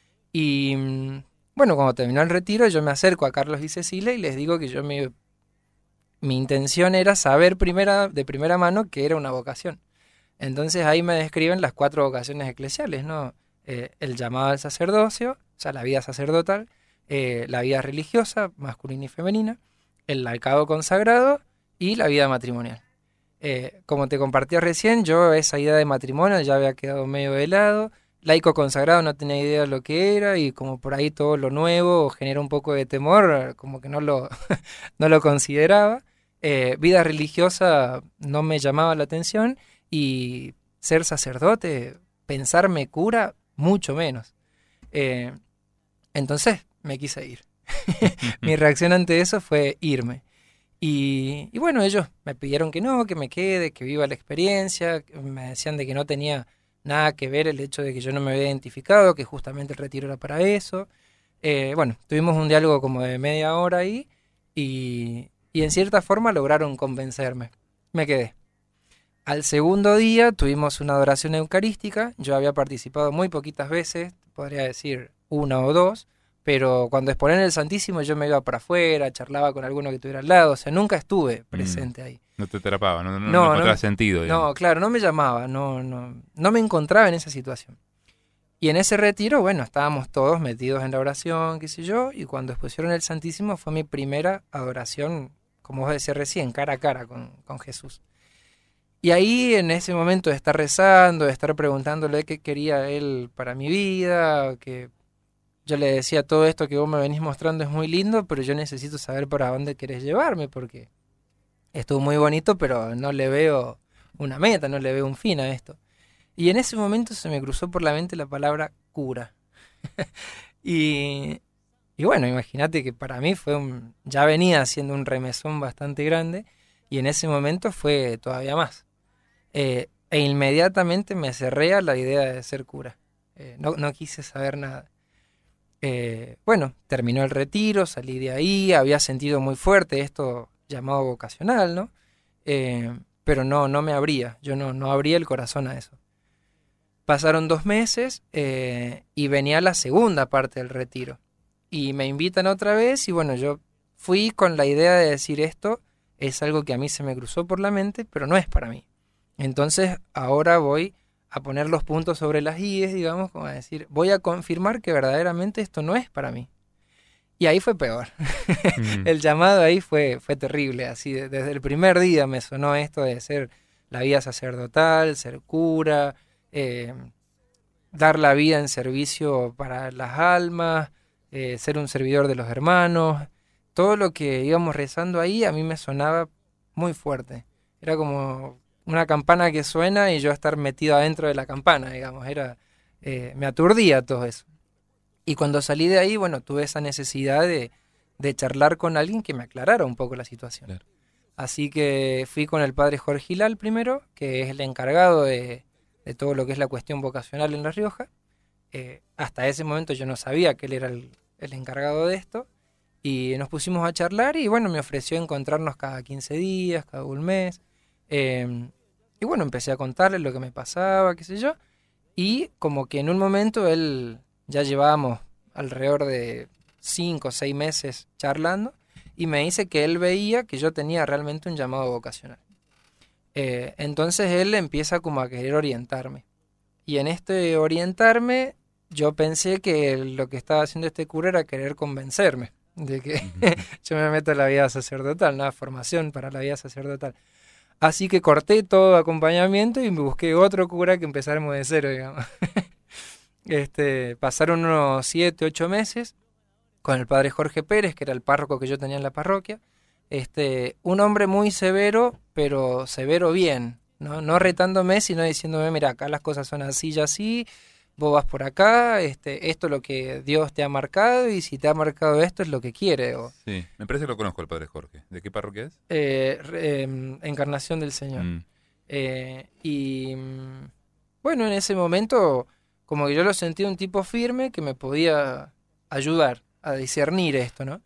Y mm, bueno, cuando terminó el retiro, yo me acerco a Carlos y Cecilia y les digo que yo me, mi intención era saber primera, de primera mano que era una vocación. Entonces ahí me describen las cuatro vocaciones eclesiales, ¿no? Eh, el llamado al sacerdocio, o sea, la vida sacerdotal, eh, la vida religiosa, masculina y femenina, el laicado consagrado y la vida matrimonial. Eh, como te compartí recién, yo esa idea de matrimonio ya había quedado medio de lado. Laico consagrado no tenía idea de lo que era y como por ahí todo lo nuevo genera un poco de temor, como que no lo, no lo consideraba. Eh, vida religiosa no me llamaba la atención y ser sacerdote, pensarme cura, mucho menos. Eh, entonces me quise ir. Mi reacción ante eso fue irme. Y, y bueno, ellos me pidieron que no, que me quede, que viva la experiencia, me decían de que no tenía nada que ver el hecho de que yo no me había identificado, que justamente el retiro era para eso. Eh, bueno, tuvimos un diálogo como de media hora ahí y, y en cierta forma lograron convencerme. Me quedé. Al segundo día tuvimos una adoración eucarística, yo había participado muy poquitas veces, podría decir una o dos, pero cuando exponían el Santísimo yo me iba para afuera, charlaba con alguno que estuviera al lado, o sea, nunca estuve presente ahí.
No te atrapaba, no, no, no,
No,
no
no
encontraba
me-
sentido. digamos.
No, claro, no me llamaba, no, no, no me encontraba en esa situación. Y en ese retiro, bueno, estábamos todos metidos en la oración, qué sé yo, y cuando expusieron el Santísimo fue mi primera adoración, como vos decías recién, cara a cara con, con Jesús. Y ahí, en ese momento de estar rezando, de estar preguntándole qué quería él para mi vida, que yo le decía, todo esto que vos me venís mostrando es muy lindo, pero yo necesito saber para dónde querés llevarme, porque estuvo muy bonito, pero no le veo una meta, no le veo un fin a esto. Y en ese momento se me cruzó por la mente la palabra cura. y, y bueno, imagínate que para mí fue un, ya venía siendo un remesón bastante grande, y en ese momento fue todavía más. Eh, e inmediatamente me cerré a la idea de ser cura. Eh, no, no quise saber nada. Eh, bueno, terminó el retiro, salí de ahí, había sentido muy fuerte esto llamado vocacional, ¿no? Eh, pero no, no me abría, yo no, no abría el corazón a eso. Pasaron dos meses eh, y venía la segunda parte del retiro. Y me invitan otra vez y bueno, yo fui con la idea de decir esto es algo que a mí se me cruzó por la mente, pero no es para mí. Entonces ahora voy a poner los puntos sobre las íes, digamos, como a decir, voy a confirmar que verdaderamente esto no es para mí. Y ahí fue peor.
Mm.
El llamado ahí fue, fue terrible, así de- desde el primer día me sonó esto de ser la vida sacerdotal, ser cura, eh, dar la vida en servicio para las almas, eh, ser un servidor de los hermanos. Todo lo que íbamos rezando ahí a mí me sonaba muy fuerte. Era como una campana que suena y yo estar metido adentro de la campana, digamos. Era, eh, me aturdía todo eso. Y cuando salí de ahí, bueno, tuve esa necesidad de, de charlar con alguien que me aclarara un poco la situación.
Claro.
Así que fui con el padre Jorge Hilal primero, que es el encargado de, de todo lo que es la cuestión vocacional en La Rioja. Eh, hasta ese momento yo no sabía que él era el, el encargado de esto. Y nos pusimos a charlar y bueno, me ofreció encontrarnos cada quince días, cada un mes. Eh, y bueno, empecé a contarle lo que me pasaba, qué sé yo. Y como que en un momento él, ya llevábamos alrededor de cinco o seis meses charlando, y me dice que él veía que yo tenía realmente un llamado vocacional. Eh, entonces él empieza como a querer orientarme. Y en este orientarme, yo pensé que lo que estaba haciendo este cura era querer convencerme de que yo me meto en la vida sacerdotal, una formación para la vida sacerdotal. Así que corté todo acompañamiento y me busqué otro cura que empezáramos de cero, digamos. este, pasaron unos siete, ocho meses con el padre Jorge Pérez, que era el párroco que yo tenía en la parroquia. Este, un hombre muy severo, pero severo bien, ¿no? No retándome, sino diciéndome, mira, acá las cosas son así y así, vos vas por acá, este, esto es lo que Dios te ha marcado, y si te ha marcado esto es lo que quiere. O,
Sí, me parece que lo conozco al padre Jorge. ¿De qué parroquia es?
eh, re- em, encarnación del Señor.
Mm.
Eh, y mm, bueno, en ese momento como que yo lo sentí un tipo firme que me podía ayudar, a discernir esto, ¿no?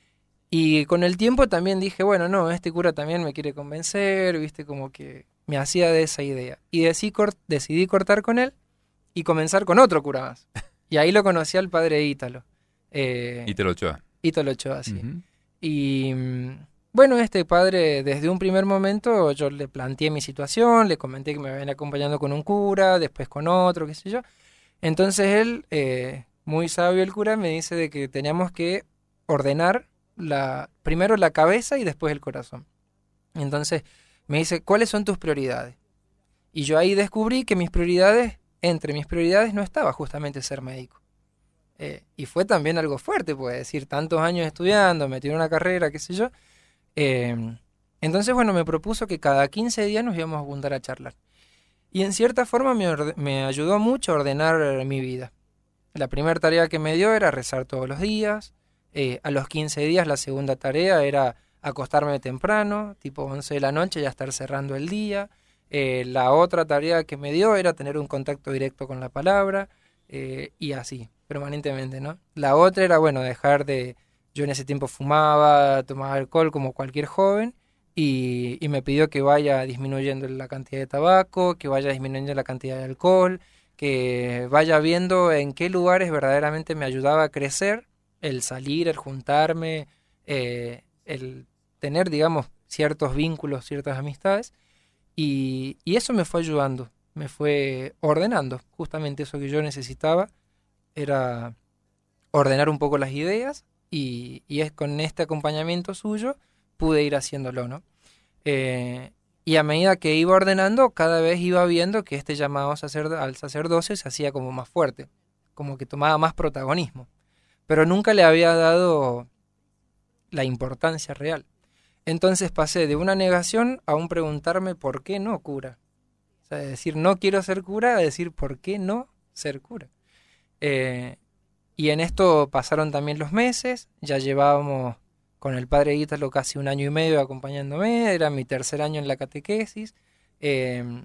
Y con el tiempo también dije, bueno, no, este cura también me quiere convencer, viste, como que me hacía de esa idea. Y decidí, cort- decidí cortar con él y comenzar con otro cura más. Y ahí lo conocí al padre Ítalo. Eh,
Ítalo Ochoa.
Ítalo Ochoa, sí.
Ujú.
Y mm, bueno, este padre, desde un primer momento, yo le planteé mi situación, le comenté que me ven acompañando con un cura, después con otro, qué sé yo. Entonces él, eh, muy sabio el cura, me dice de que teníamos que ordenar la, primero la cabeza y después el corazón. Entonces me dice, ¿cuáles son tus prioridades? Y yo ahí descubrí que mis prioridades, entre mis prioridades no estaba justamente ser médico. Eh, y fue también algo fuerte, pues decir, tantos años estudiando, metí en una carrera, qué sé yo. Eh, entonces, bueno, me propuso que cada quince días nos íbamos a juntar a charlar. Y en cierta forma me, orde- me ayudó mucho a ordenar mi vida. La primera tarea que me dio era rezar todos los días. Eh, a los quince días la segunda tarea era acostarme temprano, tipo once de la noche, ya estar cerrando el día. Eh, la otra tarea que me dio era tener un contacto directo con la palabra, eh, y así, permanentemente, ¿no? La otra era, bueno, dejar de... Yo en ese tiempo fumaba, tomaba alcohol como cualquier joven, y, y me pidió que vaya disminuyendo la cantidad de tabaco, que vaya disminuyendo la cantidad de alcohol, que vaya viendo en qué lugares verdaderamente me ayudaba a crecer, el salir, el juntarme, eh, el tener, digamos, ciertos vínculos, ciertas amistades, y, y eso me fue ayudando, me fue ordenando, justamente eso que yo necesitaba era ordenar un poco las ideas, y, y es con este acompañamiento suyo pude ir haciéndolo, ¿no? Eh, y a medida que iba ordenando, cada vez iba viendo que este llamado sacerdo- al sacerdocio se hacía como más fuerte, como que tomaba más protagonismo, pero nunca le había dado la importancia real. Entonces pasé de una negación a un preguntarme por qué no cura. O sea, de decir no quiero ser cura a decir por qué no ser cura. Eh, y en esto pasaron también los meses, ya llevábamos con el padre Ítalo casi un año y medio acompañándome, era mi tercer año en la catequesis. eh,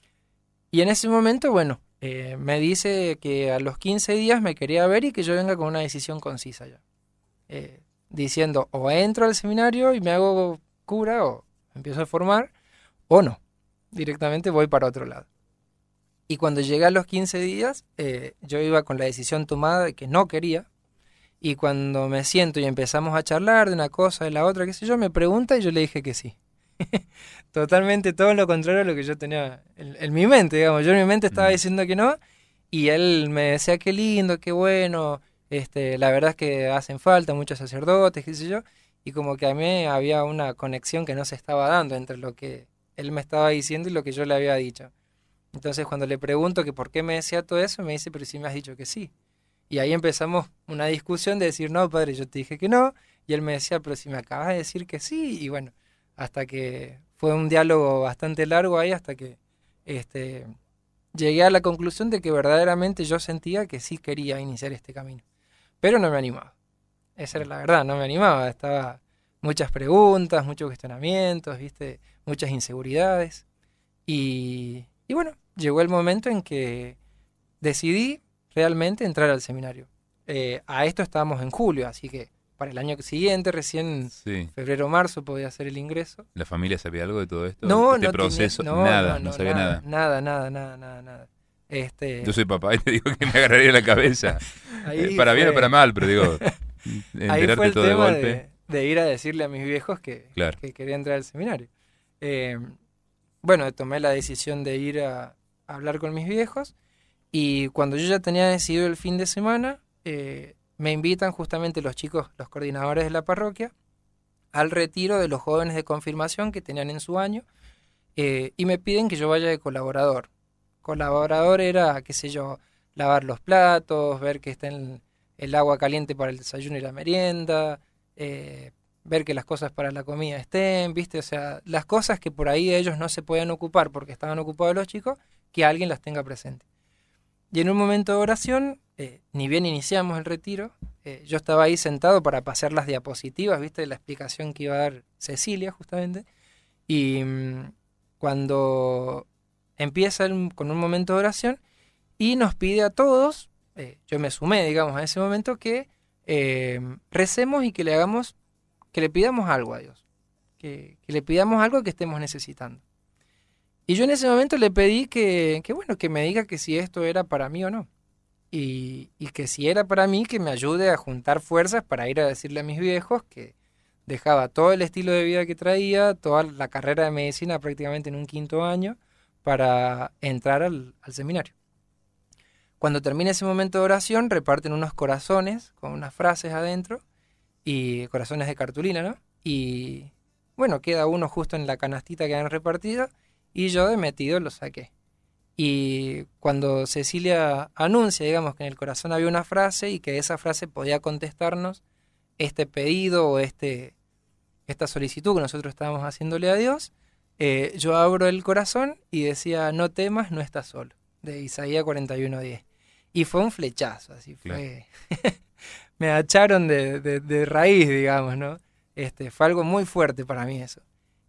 y en ese momento, bueno, eh, me dice que a los quince días me quería ver y que yo venga con una decisión concisa ya. Eh, diciendo, o entro al seminario y me hago cura o me empiezo a formar, o no, directamente voy para otro lado. Y cuando llegué a los quince días, eh, yo iba con la decisión tomada de que no quería. Y cuando me siento y empezamos a charlar de una cosa, de la otra, qué sé yo, me pregunta y yo le dije que sí. Totalmente todo lo contrario a lo que yo tenía en, en mi mente, digamos. Yo en mi mente estaba
Mm.
diciendo que no, y él me decía qué lindo, qué bueno, este, la verdad es que hacen falta muchos sacerdotes, qué sé yo, y como que a mí había una conexión que no se estaba dando entre lo que él me estaba diciendo y lo que yo le había dicho. Entonces cuando le pregunto que por qué me decía todo eso, me dice, pero si me has dicho que sí. Y ahí empezamos una discusión de decir, no, padre, yo te dije que no. Y él me decía, pero si me acabas de decir que sí. Y bueno, hasta que fue un diálogo bastante largo ahí, hasta que este, llegué a la conclusión de que verdaderamente yo sentía que sí quería iniciar este camino. Pero no me animaba. Esa era la verdad, no me animaba. Estaba muchas preguntas, muchos cuestionamientos, ¿viste? Muchas inseguridades. Y, y bueno, llegó el momento en que decidí realmente entrar al seminario. Eh, a esto estábamos en julio, así que para el año siguiente, recién
Sí.
febrero o marzo, podía hacer el ingreso.
¿La familia sabía algo de todo esto?
No,
este
no
proceso,
tenía, no,
nada,
no,
no,
no,
sabía
nada,
nada.
nada, nada, nada, nada, nada. Este,
Yo soy papá y te digo que me agarraría la cabeza.
ahí
Eh, para bien o
fue-
para mal, pero digo,
ahí fue
enterarte
el
todo de
tema
golpe.
de, de ir a decirle a mis viejos que,
Claro.
que quería entrar al seminario. Eh, bueno, tomé la decisión de ir a, a hablar con mis viejos, y cuando yo ya tenía decidido el fin de semana, eh, me invitan justamente los chicos, los coordinadores de la parroquia, al retiro de los jóvenes de confirmación que tenían en su año, eh, y me piden que yo vaya de colaborador. Colaborador era, qué sé yo, lavar los platos, ver que estén el agua caliente para el desayuno y la merienda, eh, ver que las cosas para la comida estén, ¿viste? O sea, las cosas que por ahí ellos no se podían ocupar porque estaban ocupados los chicos, que alguien las tenga presente. Y en un momento de oración, eh, ni bien iniciamos el retiro, eh, yo estaba ahí sentado para pasar las diapositivas, ¿viste? La explicación que iba a dar Cecilia, justamente. Y mm, cuando empieza el- con un momento de oración y nos pide a todos, eh, yo me sumé, digamos, a ese momento, que eh, recemos y que le hagamos, que le pidamos algo a Dios, que, que le pidamos algo que estemos necesitando. Y yo en ese momento le pedí que, que bueno, que me diga que si esto era para mí o no. Y, y que si era para mí, que me ayude a juntar fuerzas para ir a decirle a mis viejos que dejaba todo el estilo de vida que traía, toda la carrera de medicina prácticamente en un quinto año, para entrar al, al seminario. Cuando termina ese momento de oración, reparten unos corazones con unas frases adentro, y corazones de cartulina, ¿no? Y bueno, queda uno justo en la canastita que han repartido, y yo de metido lo saqué. Y cuando Cecilia anuncia, digamos, que en el corazón había una frase y que esa frase podía contestarnos este pedido o este, esta solicitud que nosotros estábamos haciéndole a Dios, eh, yo abro el corazón y decía, no temas, no estás solo, de Isaías cuarenta y uno diez. Y fue un flechazo, así fue. Claro. Me acharon de, de, de raíz, digamos, ¿no? Este, fue algo muy fuerte para mí eso.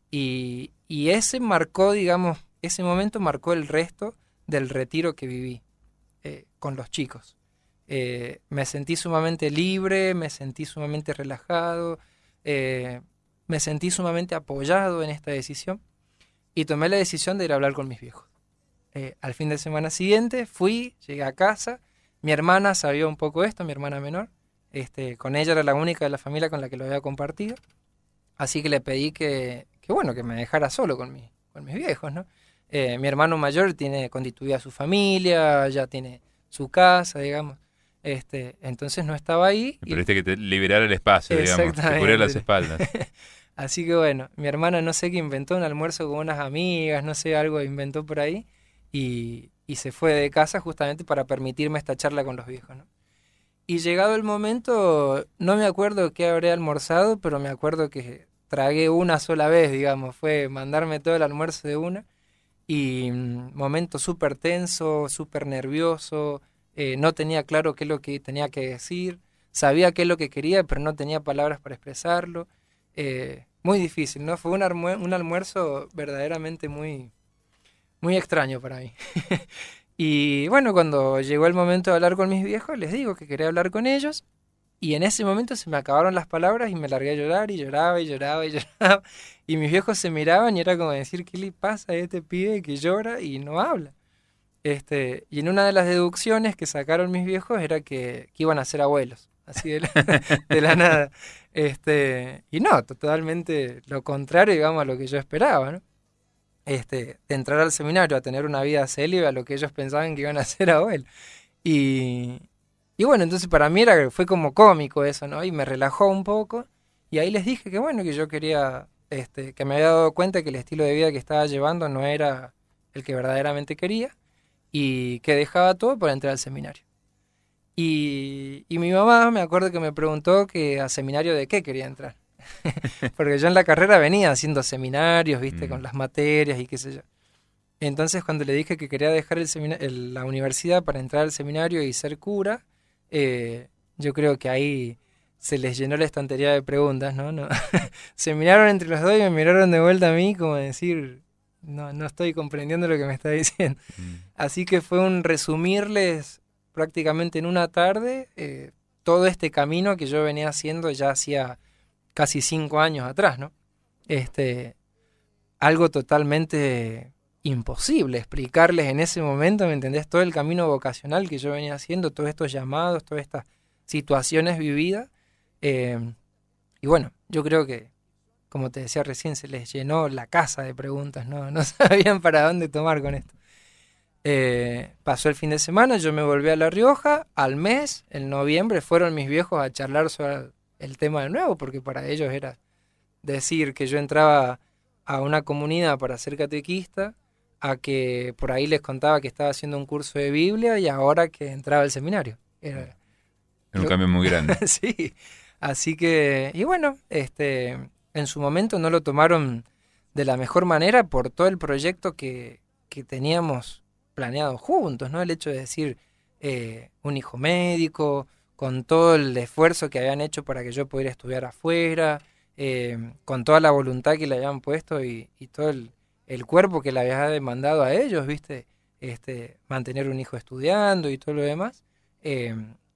Y, y ese marcó, digamos, ese momento marcó el resto del retiro que viví eh, con los chicos. Eh, me sentí sumamente libre, me sentí sumamente relajado, eh, me sentí sumamente apoyado en esta decisión y tomé la decisión de ir a hablar con mis viejos. Eh, al fin de semana siguiente fui, llegué a casa, mi hermana sabía un poco esto, mi hermana menor, este, con ella era la única de la familia con la que lo había compartido, así que le pedí que, que bueno, que me dejara solo con, mi, con mis viejos, ¿no? Eh, mi hermano mayor tiene constituida su familia, ya tiene su casa, digamos. Este, entonces no estaba ahí.
Pero este que te liberara el espacio, digamos, te cubriera las espaldas.
Así que bueno, mi hermana no sé qué inventó, un almuerzo con unas amigas, no sé, algo inventó por ahí, y, y se fue de casa justamente para permitirme esta charla con los viejos, ¿no? Y llegado el momento, no me acuerdo qué habré almorzado, pero me acuerdo que tragué una sola vez, digamos, fue mandarme todo el almuerzo de una. Y um, momento súper tenso, súper nervioso, eh, no tenía claro qué es lo que tenía que decir, sabía qué es lo que quería, pero no tenía palabras para expresarlo. Eh, muy difícil, ¿no? Fue un, almu- un almuerzo verdaderamente muy, muy extraño para mí. Y bueno, cuando llegó el momento de hablar con mis viejos, les digo que quería hablar con ellos. Y en ese momento se me acabaron las palabras y me largué a llorar y lloraba y lloraba y lloraba. Y mis viejos se miraban y era como decir, ¿qué le pasa a este pibe que llora y no habla? Este, y en una de las deducciones que sacaron mis viejos era que, que iban a ser abuelos, así de la, de la nada. Este, y no, totalmente lo contrario, digamos, a lo que yo esperaba, ¿no? Este, de entrar al seminario a tener una vida célibe a lo que ellos pensaban que iban a ser abuelos. Y... Y bueno, entonces para mí era, fue como cómico eso, ¿no? Y me relajó un poco. Y ahí les dije que bueno, que yo quería, este, que me había dado cuenta que el estilo de vida que estaba llevando no era el que verdaderamente quería. Y que dejaba todo para entrar al seminario. Y, y mi mamá me acuerdo que me preguntó que a seminario de qué quería entrar. Porque yo en la carrera venía haciendo seminarios, viste, mm. con las materias y qué sé yo. Entonces cuando le dije que quería dejar el semina- el, la universidad para entrar al seminario y ser cura, Eh, yo creo que ahí se les llenó la estantería de preguntas, ¿no? no se miraron entre los dos y me miraron de vuelta a mí como decir, no, no estoy comprendiendo lo que me está diciendo. Mm. Así que fue un resumirles prácticamente en una tarde eh, todo este camino que yo venía haciendo ya hacía casi cinco años atrás, ¿no? Este, algo totalmente imposible explicarles en ese momento, ¿me entendés? Todo el camino vocacional que yo venía haciendo, todos estos llamados, todas estas situaciones vividas. Eh, y bueno, yo creo que, como te decía recién, se les llenó la casa de preguntas, ¿no? No sabían para dónde tomar con esto. Eh, pasó el fin de semana, yo me volví a La Rioja, al mes, en noviembre, fueron mis viejos a charlar sobre el tema de nuevo, porque para ellos era decir que yo entraba a una comunidad para ser catequista, a que por ahí les contaba que estaba haciendo un curso de Biblia y ahora que entraba al seminario. Era,
Era un cambio muy grande.
Sí, así que, y bueno, este, en su momento no lo tomaron de la mejor manera por todo el proyecto que, que teníamos planeado juntos, ¿no? El hecho de decir eh, un hijo médico, con todo el esfuerzo que habían hecho para que yo pudiera estudiar afuera, eh, con toda la voluntad que le habían puesto y, y todo el el cuerpo que le había demandado a ellos, ¿viste? Este, mantener un hijo estudiando y todo lo demás. Eh,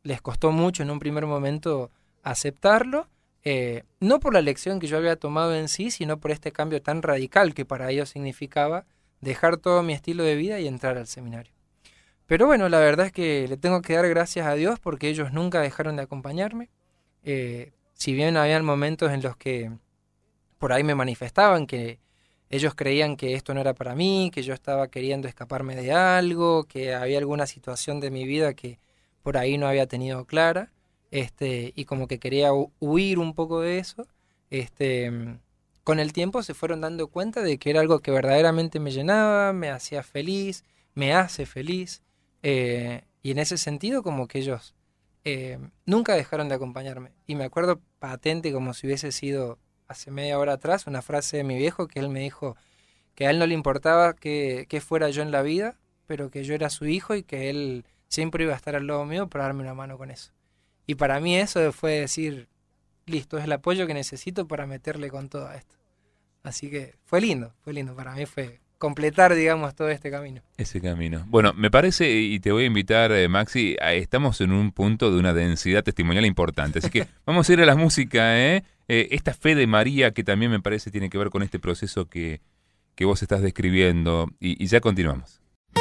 les costó mucho en un primer momento aceptarlo, eh, no por la lección que yo había tomado en sí, sino por este cambio tan radical que para ellos significaba dejar todo mi estilo de vida y entrar al seminario. Pero bueno, la verdad es que le tengo que dar gracias a Dios porque ellos nunca dejaron de acompañarme. Eh, si bien habían momentos en los que por ahí me manifestaban que ellos creían que esto no era para mí, que yo estaba queriendo escaparme de algo, que había alguna situación de mi vida que por ahí no había tenido clara, este, y como que quería hu- huir un poco de eso, este, con el tiempo se fueron dando cuenta de que era algo que verdaderamente me llenaba, me hacía feliz, me hace feliz, eh, y en ese sentido como que ellos eh, nunca dejaron de acompañarme. Y me acuerdo patente como si hubiese sido hace media hora atrás una frase de mi viejo que él me dijo que a él no le importaba que, que fuera yo en la vida, pero que yo era su hijo y que él siempre iba a estar al lado mío para darme una mano con eso. Y para mí eso fue decir, listo, es el apoyo que necesito para meterle con todo esto. Así que fue lindo, fue lindo. Para mí fue completar, digamos, todo este camino.
Ese camino. Bueno, me parece, y te voy a invitar, eh, Maxi, a- estamos en un punto de una densidad testimonial importante. Así que vamos a ir a la música, ¿eh? Eh, esta fe de María que también me parece tiene que ver con este proceso que, que vos estás describiendo. Y, y ya continuamos.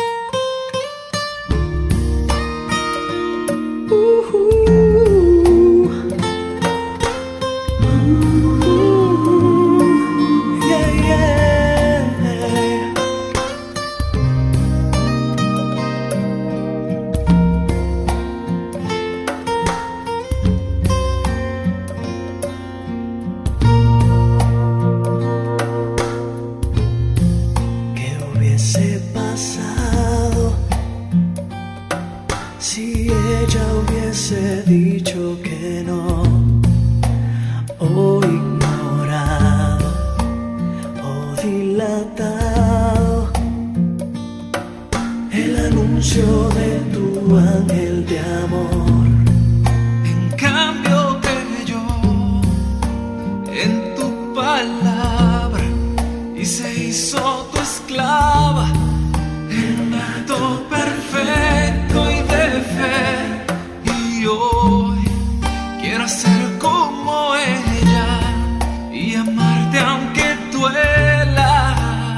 ¿Qué hubiese pasado si ella hubiese dicho que no, o ignorado, o dilatado el anuncio de tu ángel de amor?
En cambio creyó en tu palabra y se hizo tu esclava en un acto perfecto y de fe. Y hoy quiero ser como ella y amarte aunque duela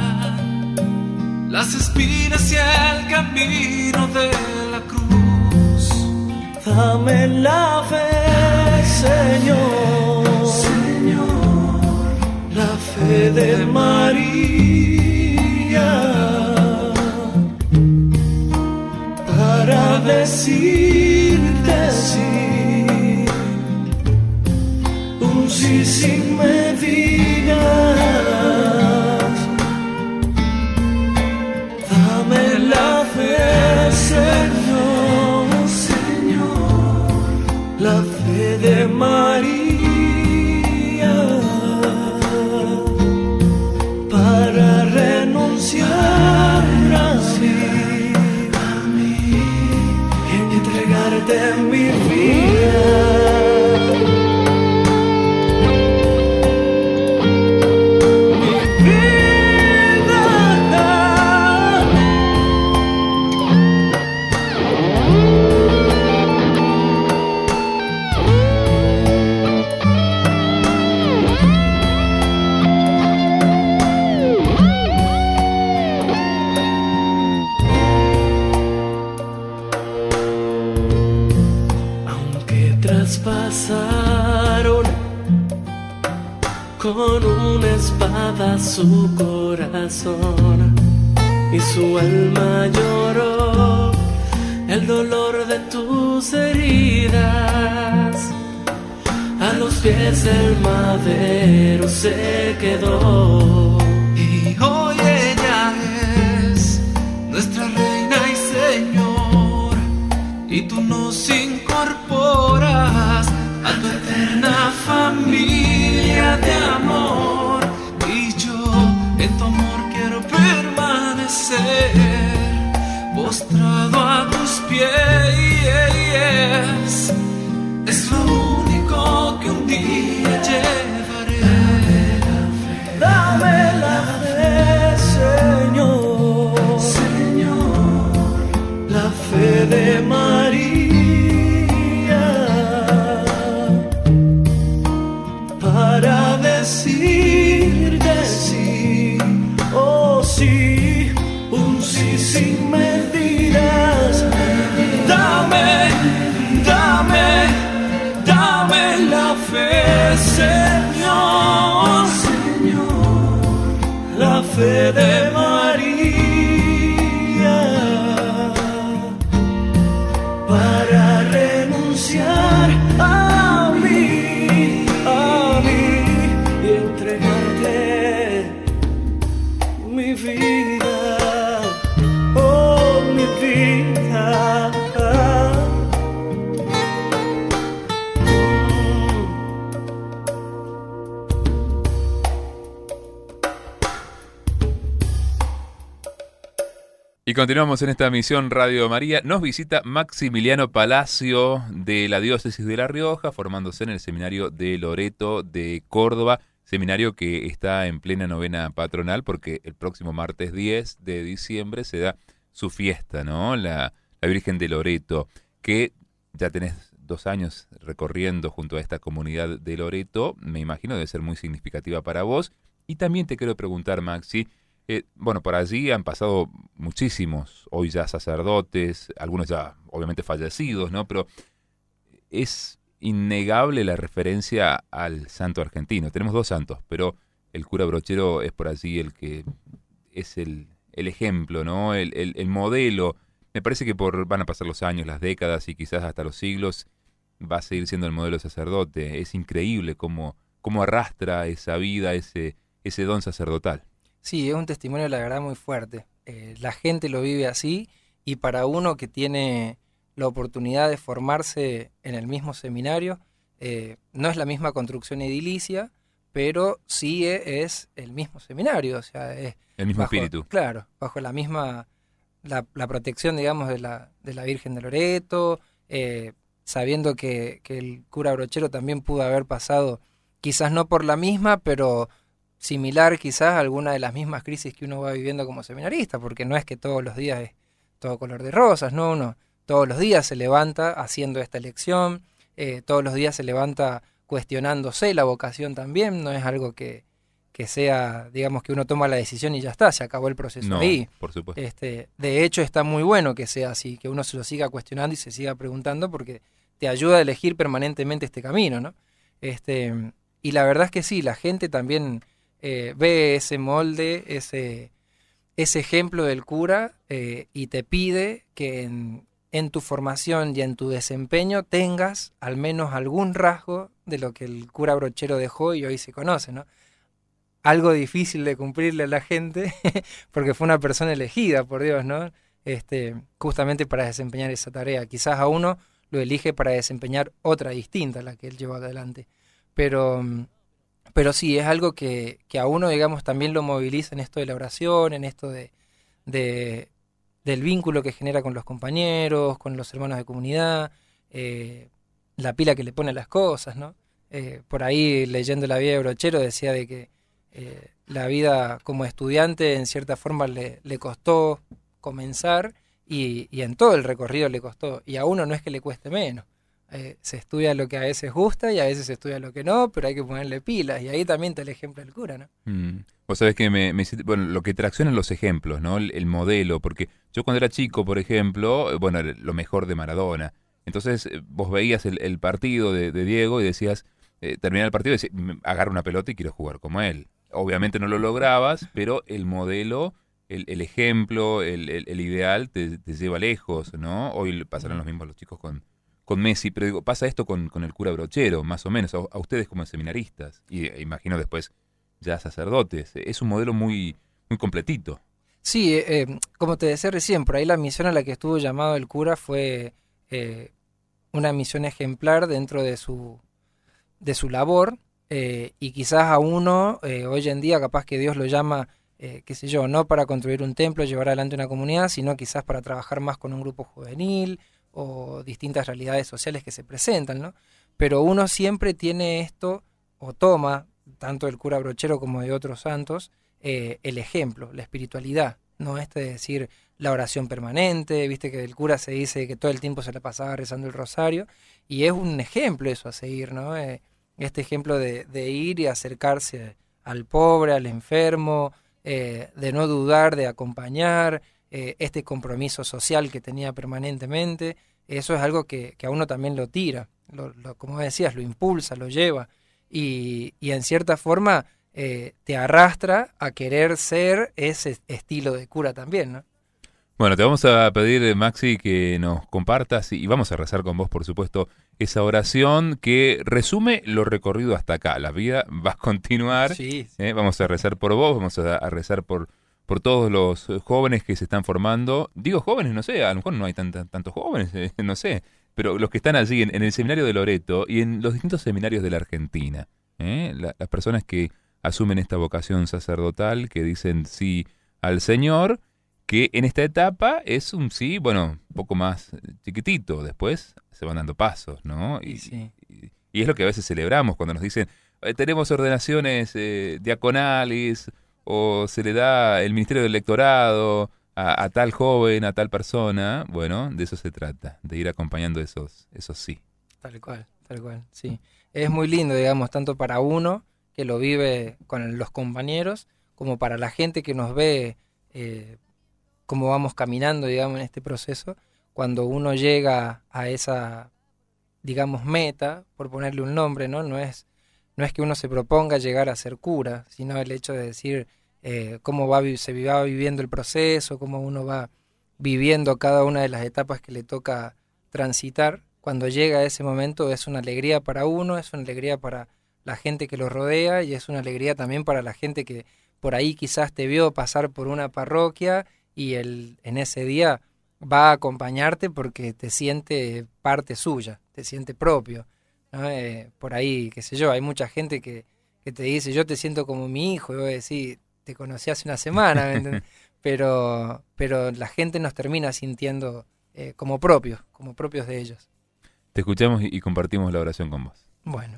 las espinas y el camino de la cruz.
Dame la fe, Señor, Señor, la fe de María, para decirte sí, un sí sin medidas. Dame la fe, Señor, Señor, la fe de María, para renunciar a mí, a mí, y entregarte mi vida. Traspasaron con una espada su corazón y su alma lloró el dolor de tus heridas. A los pies del madero se quedó.
Y hoy ella es nuestra reina y señor, y tú nos incorporas a tu eterna familia de amor. Y yo en tu amor quiero permanecer, postrado a tus pies. Es lo único que un día llevaré.
Dame la fe, Señor, Señor, la fe de María, vida.
Y continuamos en esta misión Radio María. Nos visita Maximiliano Palacio de la Diócesis de La Rioja, formándose en el Seminario de Loreto de Córdoba, seminario que está en plena novena patronal porque el próximo martes diez de diciembre se da su fiesta, ¿no? La, la Virgen de Loreto, que ya tenés dos años recorriendo junto a esta comunidad de Loreto, me imagino debe ser muy significativa para vos. Y también te quiero preguntar, Maxi, Eh, bueno, por allí han pasado muchísimos, hoy ya sacerdotes, algunos ya obviamente fallecidos, ¿no? Pero es innegable la referencia al santo argentino. Tenemos dos santos, pero el cura Brochero es por allí el que es el, el ejemplo, ¿no? El, el, el modelo. Me parece que por van a pasar los años, las décadas y quizás hasta los siglos va a seguir siendo el modelo sacerdote. Es increíble cómo, cómo arrastra esa vida, ese, ese don sacerdotal.
Sí, es un testimonio, la verdad, muy fuerte. Eh, la gente lo vive así y para uno que tiene la oportunidad de formarse en el mismo seminario, eh, no es la misma construcción edilicia, pero sí es el mismo seminario. O sea, es
el mismo
bajo,
espíritu.
Claro, bajo la misma, la, la protección, digamos, de la, de la Virgen de Loreto, eh, sabiendo que, que el cura Brochero también pudo haber pasado, quizás no por la misma, pero similar quizás a alguna de las mismas crisis que uno va viviendo como seminarista, porque no es que todos los días es todo color de rosas, no, uno todos los días se levanta haciendo esta elección, eh, todos los días se levanta cuestionándose la vocación también, no es algo que, que sea, digamos, que uno toma la decisión y ya está, se acabó el proceso
No,
ahí.
por supuesto.
Este, de hecho está muy bueno que sea así, que uno se lo siga cuestionando y se siga preguntando porque te ayuda a elegir permanentemente este camino, ¿no? Este, y la verdad es que sí, la gente también Eh, ve ese molde, ese, ese ejemplo del cura eh, y te pide que en, en tu formación y en tu desempeño tengas al menos algún rasgo de lo que el cura Brochero dejó y hoy se conoce, ¿no? Algo difícil de cumplirle a la gente porque fue una persona elegida por Dios, ¿no? Este, justamente para desempeñar esa tarea. Quizás a uno lo elige para desempeñar otra distinta a la que él llevó adelante. Pero... Pero sí, es algo que, que a uno, digamos, también lo moviliza en esto de la oración, en esto de, de del vínculo que genera con los compañeros, con los hermanos de comunidad, eh, la pila que le pone a las cosas, ¿no? Eh, por ahí, leyendo la vida de Brochero, decía de que eh, la vida como estudiante, en cierta forma, le, le costó comenzar y, y en todo el recorrido le costó. Y a uno no es que le cueste menos. Eh, se estudia lo que a veces gusta y a veces se estudia lo que no, pero hay que ponerle pilas y ahí también está el ejemplo del cura, ¿no?
Mm. Vos sabés que me, me bueno, lo que traccionan los ejemplos, ¿no? El, el modelo, porque yo cuando era chico, por ejemplo, bueno, lo mejor de Maradona. Entonces vos veías el, el partido de, de Diego y decías, eh, terminaba el partido y decías, agarra una pelota y quiero jugar como él. Obviamente no lo lograbas, pero el modelo, el, el ejemplo, el, el, el ideal te, te lleva lejos, ¿no? Hoy pasarán los mismos los chicos con con Messi, pero digo, pasa esto con, con el cura Brochero, más o menos, a, a ustedes como seminaristas, y e, imagino después ya sacerdotes. Es un modelo muy, muy completito.
Sí, eh, como te decía recién, por ahí la misión a la que estuvo llamado el cura fue eh, una misión ejemplar dentro de su, de su labor, eh, y quizás a uno, eh, hoy en día, capaz que Dios lo llama, eh, qué sé yo, no para construir un templo, llevar adelante una comunidad, sino quizás para trabajar más con un grupo juvenil, o distintas realidades sociales que se presentan, ¿no? Pero uno siempre tiene esto, o toma, tanto del cura Brochero como de otros santos, eh, el ejemplo, la espiritualidad, ¿no? Este de decir, la oración permanente, viste que del cura se dice que todo el tiempo se la pasaba rezando el rosario, y es un ejemplo eso a seguir, ¿no? Eh, este ejemplo de, de ir y acercarse al pobre, al enfermo, eh, de no dudar, de acompañar, Eh, este compromiso social que tenía permanentemente, eso es algo que, que a uno también lo tira, lo, lo, como decías, lo impulsa, lo lleva, y, y en cierta forma eh, te arrastra a querer ser ese estilo de cura también, ¿no?
Bueno, te vamos a pedir, Maxi, que nos compartas, y vamos a rezar con vos, por supuesto, esa oración que resume lo recorrido hasta acá. La vida va a continuar,
Sí, sí.
¿eh? Vamos a rezar por vos, vamos a, a rezar por por todos los jóvenes que se están formando. Digo jóvenes, no sé, a lo mejor no hay tanta- tantos jóvenes, eh, no sé, pero los que están allí en, en el seminario de Loreto y en los distintos seminarios de la Argentina. ¿eh? La- las personas que asumen esta vocación sacerdotal, que dicen sí al Señor, que en esta etapa es un sí, bueno, un poco más chiquitito, después se van dando pasos, ¿no?
Y sí.
y- y es lo que a veces celebramos cuando nos dicen, "Eh, tenemos ordenaciones eh, diaconales, o se le da el ministerio del lectorado a, a tal joven, a tal persona". Bueno, de eso se trata, de ir acompañando esos, esos sí.
Tal cual, tal cual, sí. Es muy lindo, digamos, tanto para uno que lo vive con los compañeros, como para la gente que nos ve eh, cómo vamos caminando, digamos, en este proceso. Cuando uno llega a esa, digamos, meta, por ponerle un nombre, ¿no? No es, no es que uno se proponga llegar a ser cura, sino el hecho de decir eh, cómo va, vi- se va viviendo el proceso, cómo uno va viviendo cada una de las etapas que le toca transitar. Cuando llega ese momento es una alegría para uno, es una alegría para la gente que lo rodea y es una alegría también para la gente que por ahí quizás te vio pasar por una parroquia y el, en ese día va a acompañarte porque te siente parte suya, te siente propio, ¿no? Eh, por ahí, qué sé yo, hay mucha gente que, que te dice, yo te siento como mi hijo, y vos decís, te conocí hace una semana, ¿me entendés? pero, pero la gente nos termina sintiendo eh, como propios, como propios de ellos.
Te escuchamos y, y compartimos la oración con vos.
Bueno.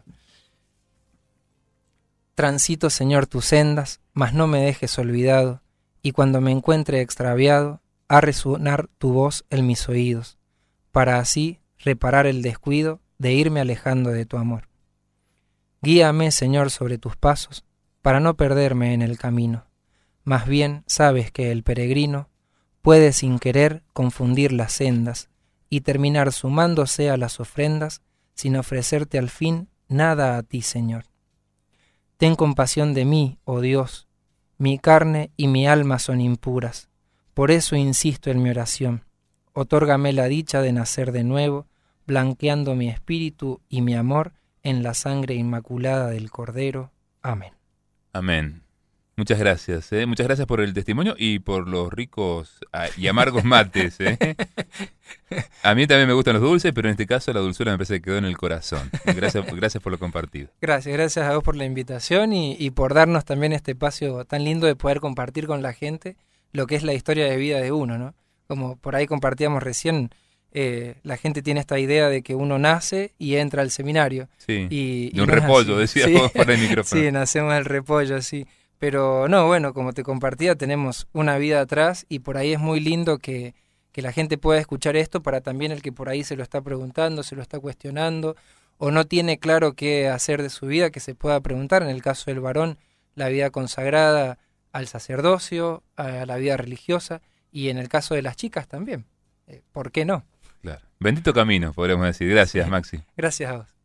Transito, Señor, tus sendas, mas no me dejes olvidado, y cuando me encuentre extraviado, a resonar tu voz en mis oídos, para así reparar el descuido de irme alejando de tu amor. Guíame, Señor, sobre tus pasos, para no perderme en el camino. Más bien sabes que el peregrino puede sin querer confundir las sendas y terminar sumándose a las ofrendas sin ofrecerte al fin nada a ti, Señor. Ten compasión de mí, oh Dios, mi carne y mi alma son impuras, por eso insisto en mi oración. Otórgame la dicha de nacer de nuevo, blanqueando mi espíritu y mi amor en la sangre inmaculada del Cordero. Amén.
Amén. Muchas gracias, ¿eh? Muchas gracias por el testimonio y por los ricos ah, y amargos mates, ¿eh? A mí también me gustan los dulces, pero en este caso la dulzura me parece que quedó en el corazón. Gracias, gracias por lo compartido.
Gracias, gracias a vos por la invitación y, y por darnos también este espacio tan lindo de poder compartir con la gente lo que es la historia de vida de uno, ¿no? Como por ahí compartíamos recién, eh, la gente tiene esta idea de que uno nace y entra al seminario.
Sí,
Y,
de
y
un
no es
repollo,
así.
decías
Sí.
vos por el micrófono.
Sí, nacemos el repollo, sí. Pero no, bueno, como te compartía, tenemos una vida atrás y por ahí es muy lindo que, que la gente pueda escuchar esto para también el que por ahí se lo está preguntando, se lo está cuestionando o no tiene claro qué hacer de su vida, que se pueda preguntar. En el caso del varón, la vida consagrada al sacerdocio, a la vida religiosa y en el caso de las chicas también. Eh, ¿Por qué no?
Claro. Bendito camino, podríamos decir. Gracias, Maxi.
Gracias a vos.